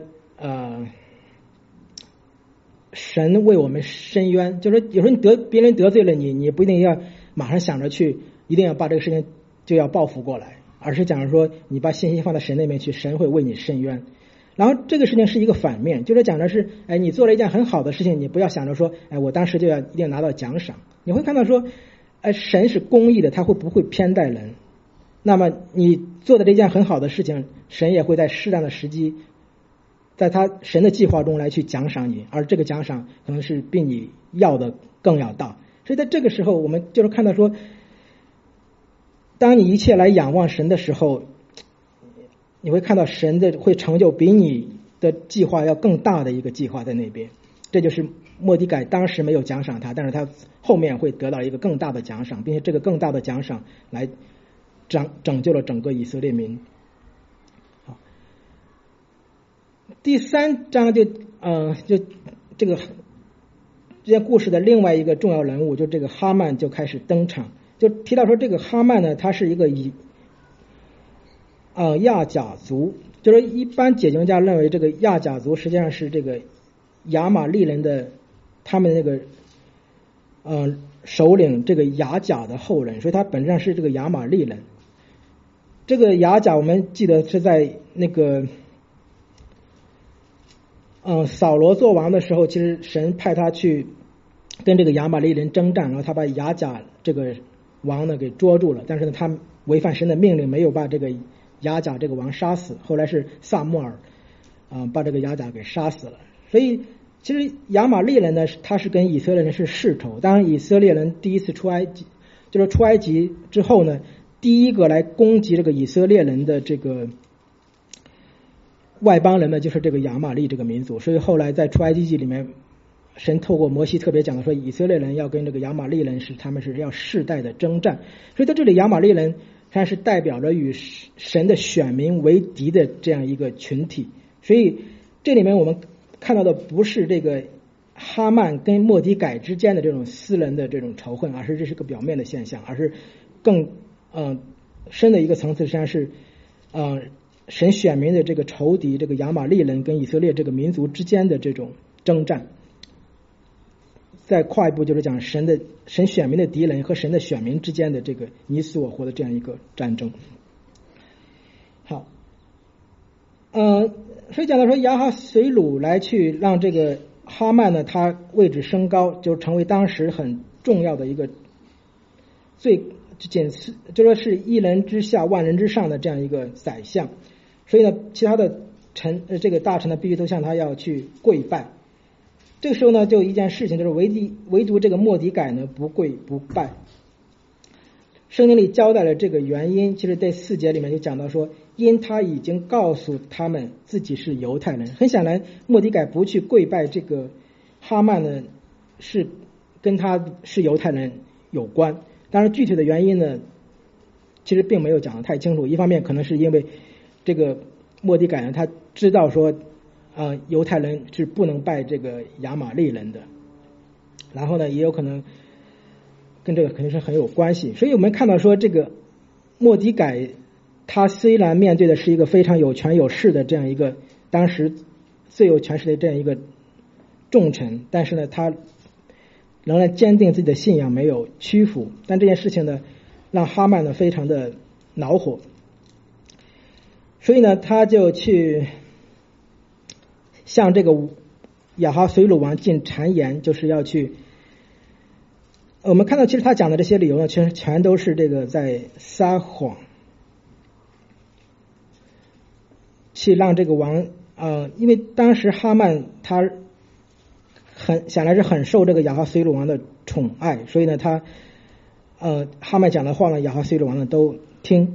神为我们伸冤，就是说有时候别人得罪了你不一定要马上想着去一定要把这个事情就要报复过来，而是讲说你把信心放到神那边去，神会为你伸冤。然后这个事情是一个反面，就是讲的是你做了一件很好的事情，你不要想着说我当时就要一定拿到奖赏，你会看到说神是公义的，他会不会偏待人，那么你做的这件很好的事情，神也会在适当的时机在神的计划中来去奖赏你，而这个奖赏可能是比你要的更要大。所以在这个时候我们就是看到说当你一切来仰望神的时候，你会看到神的会成就比你的计划要更大的一个计划在那边。这就是末底改当时没有奖赏他，但是他后面会得到一个更大的奖赏，并且这个更大的奖赏来拯救了整个以色列民。好，第3章就这件故事的另外一个重要人物，就这个哈曼就开始登场，就提到说这个哈曼呢，他是一个亚甲族，就是一般解经家认为这个亚甲族实际上是这个亚玛力人的他们那个首领这个亚甲的后人，所以他本质上是这个亚玛力人。这个亚甲我们记得是在那个扫罗做王的时候，其实神派他去跟这个亚玛力人征战，然后他把亚甲这个王呢给捉住了，但是呢他违反神的命令，没有把这个亚甲这个王杀死，后来是撒母耳把这个亚甲给杀死了。所以其实亚玛力人呢他是跟以色列人是世仇，当然以色列人第一次出埃及，就是出埃及之后呢，第一个来攻击这个以色列人的这个外邦人呢就是这个亚玛力这个民族，所以后来在出埃及记里面神透过摩西特别讲的说以色列人要跟这个亚玛力人他们是要世代的征战，所以在这里亚玛力人它是代表着与神的选民为敌的这样一个群体。所以这里面我们看到的不是这个哈曼跟末底改之间的这种私人的这种仇恨，而是这是个表面的现象，而是更深的一个层次，实际上是神选民的这个仇敌，这个亚玛力人跟以色列这个民族之间的这种征战。再跨一步就是讲神选民的敌人和神的选民之间的这个你死我活的这样一个战争。好，所以讲到说亚哈随鲁来去让这个哈曼呢他位置升高，就成为当时很重要的一个就说是一人之下万人之上的这样一个宰相，所以呢其他的这个大臣呢必须都向他要去跪拜。这个时候呢就一件事情，就是唯独这个末底改呢不跪不拜。 圣经里交代了这个原因，其实在4节里面就讲到说，因他已经告诉他们自己是犹太人。很显然，末底改不去跪拜这个哈曼呢，是跟他是犹太人有关。当然，具体的原因呢，其实并没有讲得太清楚。一方面可能是因为这个末底改呢，他知道说，犹太人是不能拜这个亚玛力人的，然后呢，也有可能跟这个肯定是很有关系。所以我们看到说，这个末底改他虽然面对的是一个非常有权有势的这样一个当时最有权势的这样一个重臣，但是呢，他仍然坚定自己的信仰，没有屈服。但这件事情呢，让哈曼呢非常的恼火，所以呢，他就去向这个亚哈随鲁王进谗言，就是要去。我们看到，其实他讲的这些理由呢，全都是这个在撒谎，去让这个王因为当时哈曼他显然是很受这个亚哈随鲁王的宠爱，所以呢，他哈曼讲的话呢，亚哈随鲁王呢都听。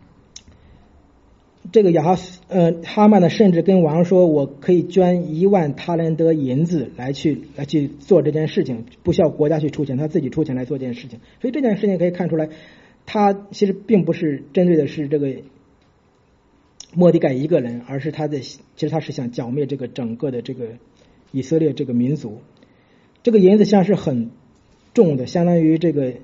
这个哈曼呢，甚至跟王说，我可以捐10000他连德银子来去做这件事情，不需要国家去出钱，他自己出钱来做这件事情。所以这件事情可以看出来，他其实并不是针对的是这个末底改一个人，而是其实他是想剿灭这个整个的这个以色列这个民族。这个银子像是很重的，相当于这个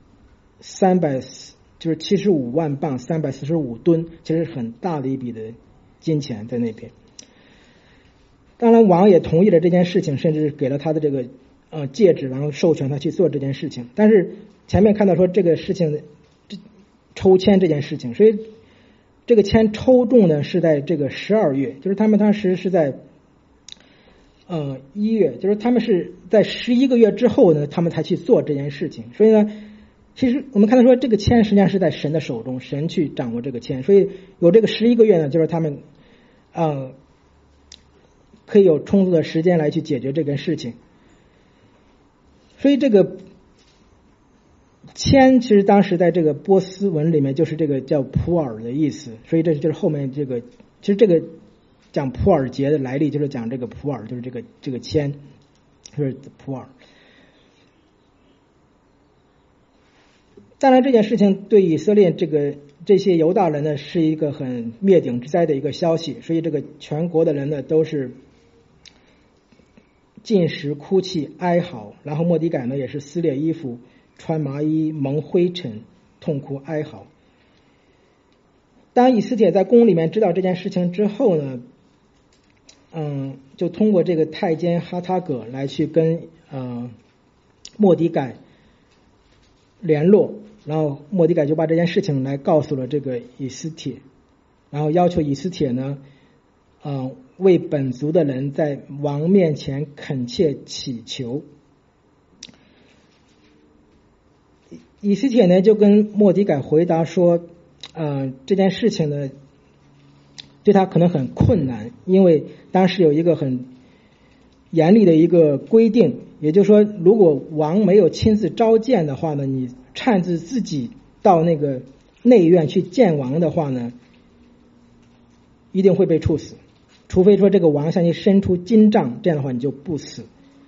就是75万磅，345吨，其实是很大的一笔的金钱在那边。当然，王也同意了这件事情，甚至给了他的这个戒指，然后授权他去做这件事情。但是前面看到说这个事情抽签这件事情，所以这个签抽中呢是在这个12月，就是他们当时是在1月，就是他们是在11个月之后呢，他们才去做这件事情。所以呢，其实我们看到说这个签实际上是在神的手中，神去掌握这个签，所以有这个11个月呢，就是他们可以有充足的时间来去解决这件事情。所以这个签其实当时在这个波斯文里面就是这个叫普尔的意思，所以这就是后面这个其实这个讲普尔节的来历，就是讲这个普尔，就是这个签就是普尔。当然这件事情对以色列这些犹大人呢是一个很灭顶之灾的一个消息，所以这个全国的人呢都是进食哭泣哀嚎，然后末底改呢也是撕裂衣服，穿麻衣，蒙灰尘，痛哭哀嚎。当以斯帖在宫里面知道这件事情之后呢，就通过这个太监哈塔葛来去跟末底改联络，然后末底改就把这件事情来告诉了这个以斯帖，然后要求以斯帖呢为本族的人在王面前恳切祈求。以斯帖呢就跟末底改回答说，这件事情呢对他可能很困难，因为当时有一个很严厉的一个规定，也就是说如果王没有亲自召见的话呢，你擅自自己到那个内院去见王的话呢，一定会被处死，除非说这个王向你伸出金杖，这样的话你就不死。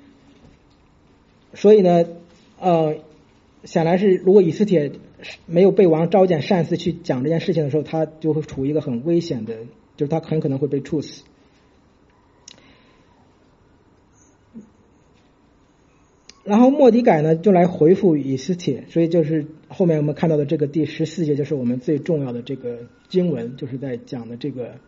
所以呢显然是如果以斯帖没有被王召见，擅自去讲这件事情的时候，他就会处于一个很危险的，就是他很可能会被处死。然后末底改呢就来回复以斯帖，所以就是后面我们看到的这个第14节就是我们最重要的这个经文，就是在讲的这个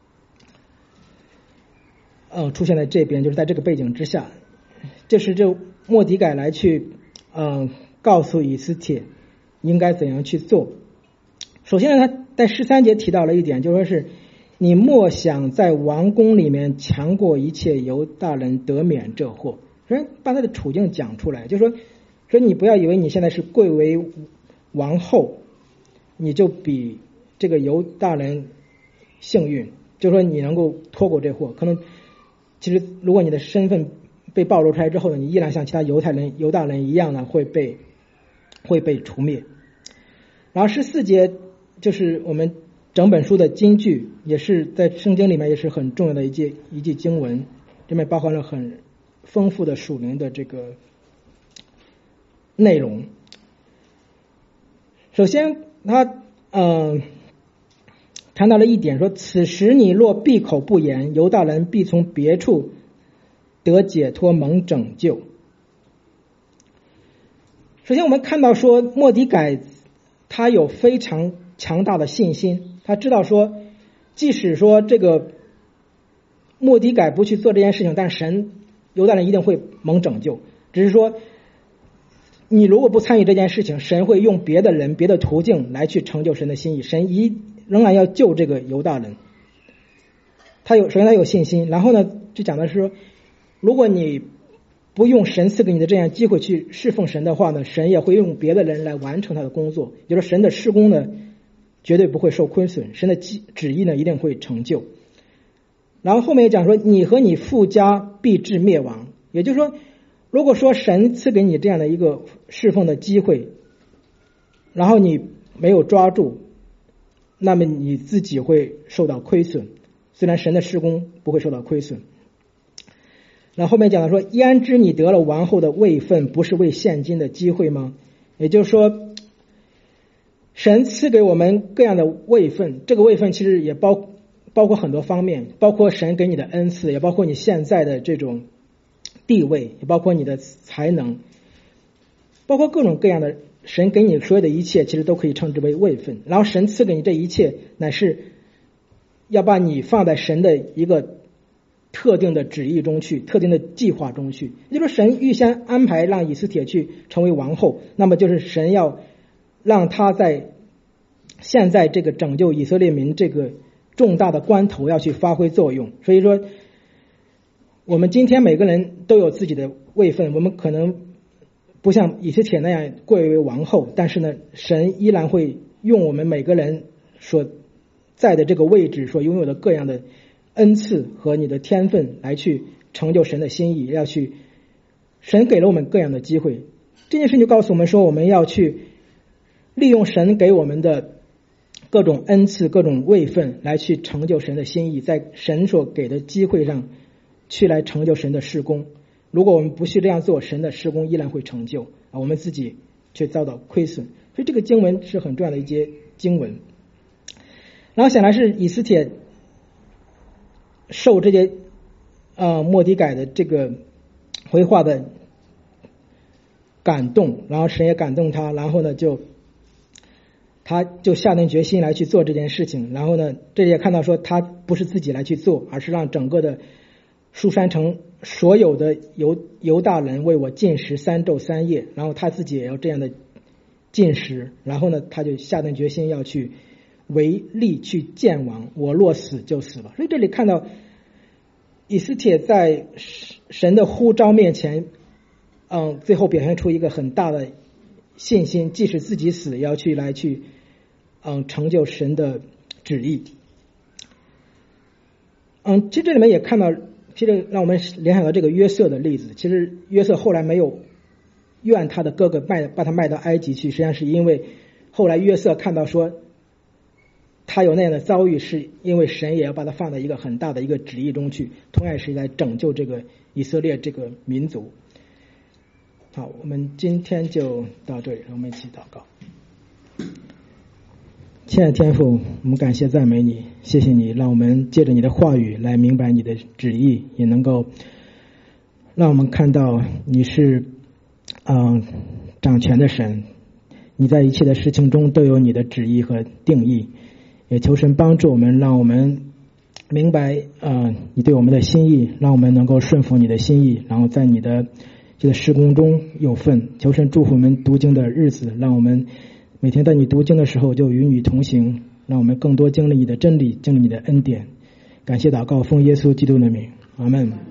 出现在这边，就是在这个背景之下，就是这末底改来去告诉以斯帖应该怎样去做。首先呢，他在13节提到了一点，就说是你莫想在王宫里面强过一切犹大人得免这祸，人把他的处境讲出来，就说你不要以为你现在是贵为王后，你就比这个犹大人幸运，就说你能够脱过这祸。可能其实如果你的身份被暴露出来之后呢，你依然像其他犹大人一样呢会被除灭。 然后14节就是我们整本书的金句，也是在圣经里面也是很重要的一句经文，里面包含了很丰富的属灵的这个内容。首先他谈到了一点，说此时你若闭口不言，犹大人必从别处得解脱蒙拯救。首先我们看到说末底改他有非常强大的信心，他知道说即使说这个末底改不去做这件事情，但神犹大人一定会蒙拯救，只是说你如果不参与这件事情，神会用别的人别的途径来去成就神的心意，神仍然要救这个犹大人。首先他有信心，然后呢就讲的是说，如果你不用神赐给你的这样机会去侍奉神的话呢，神也会用别的人来完成他的工作，也就是神的事工呢绝对不会受亏损，神的旨意呢一定会成就。然后后面也讲说，你和你父家必至灭亡，也就是说如果说神赐给你这样的一个侍奉的机会，然后你没有抓住，那么你自己会受到亏损，虽然神的事工不会受到亏损。然后后面讲到说，焉知你得了王后的位分，不是为现今的机会吗？也就是说神赐给我们各样的位分，这个位分其实也包括很多方面，包括神给你的恩赐，也包括你现在的这种地位，也包括你的才能，包括各种各样的神给你所有的一切，其实都可以称之为位分。然后神赐给你这一切，乃是要把你放在神的一个特定的旨意中去，特定的计划中去。也就是说神预先安排让以斯帖去成为王后，那么就是神要让他在现在这个拯救以色列民这个重大的关头要去发挥作用。所以说我们今天每个人都有自己的位分，我们可能不像以斯帖那样贵为王后，但是呢神依然会用我们每个人所在的这个位置所拥有的各样的恩赐和你的天分来去成就神的心意，要去神给了我们各样的机会。这件事就告诉我们说，我们要去利用神给我们的各种恩赐各种位分来去成就神的心意，在神所给的机会上去来成就神的事工。如果我们不去这样做，神的事工依然会成就我们自己却遭到亏损。所以这个经文是很重要的一节经文。然后显然是以斯帖受这些末底改的这个回话的感动，然后神也感动他，然后呢他就下定决心来去做这件事情。然后呢这里也看到说，他不是自己来去做，而是让整个的书珊城所有的犹大人为我禁食3昼3夜，然后他自己也要这样的禁食。然后呢他就下定决心要去为力去见王，我若死就死了。所以这里看到以斯帖在神的呼召面前最后表现出一个很大的信心，即使自己死也要去成就神的旨意。其实这里面也看到，其实让我们联想到这个约瑟的例子。其实约瑟后来没有愿他的哥哥把他卖到埃及去，实际上是因为后来约瑟看到说他有那样的遭遇，是因为神也要把他放在一个很大的一个旨意中去，同样是在拯救这个以色列这个民族。好，我们今天就到这里，让我们一起祷告。亲爱的天父，我们感谢赞美你，谢谢你让我们借着你的话语来明白你的旨意，也能够让我们看到你是掌权的神，你在一切的事情中都有你的旨意和定义。也求神帮助我们，让我们明白你对我们的心意，让我们能够顺服你的心意，然后在你的这个事工中有份。求神祝福我们读经的日子，让我们每天在你读经的时候就与你同行，让我们更多经历你的真理，经历你的恩典。感谢祷告，奉耶稣基督的名，阿们。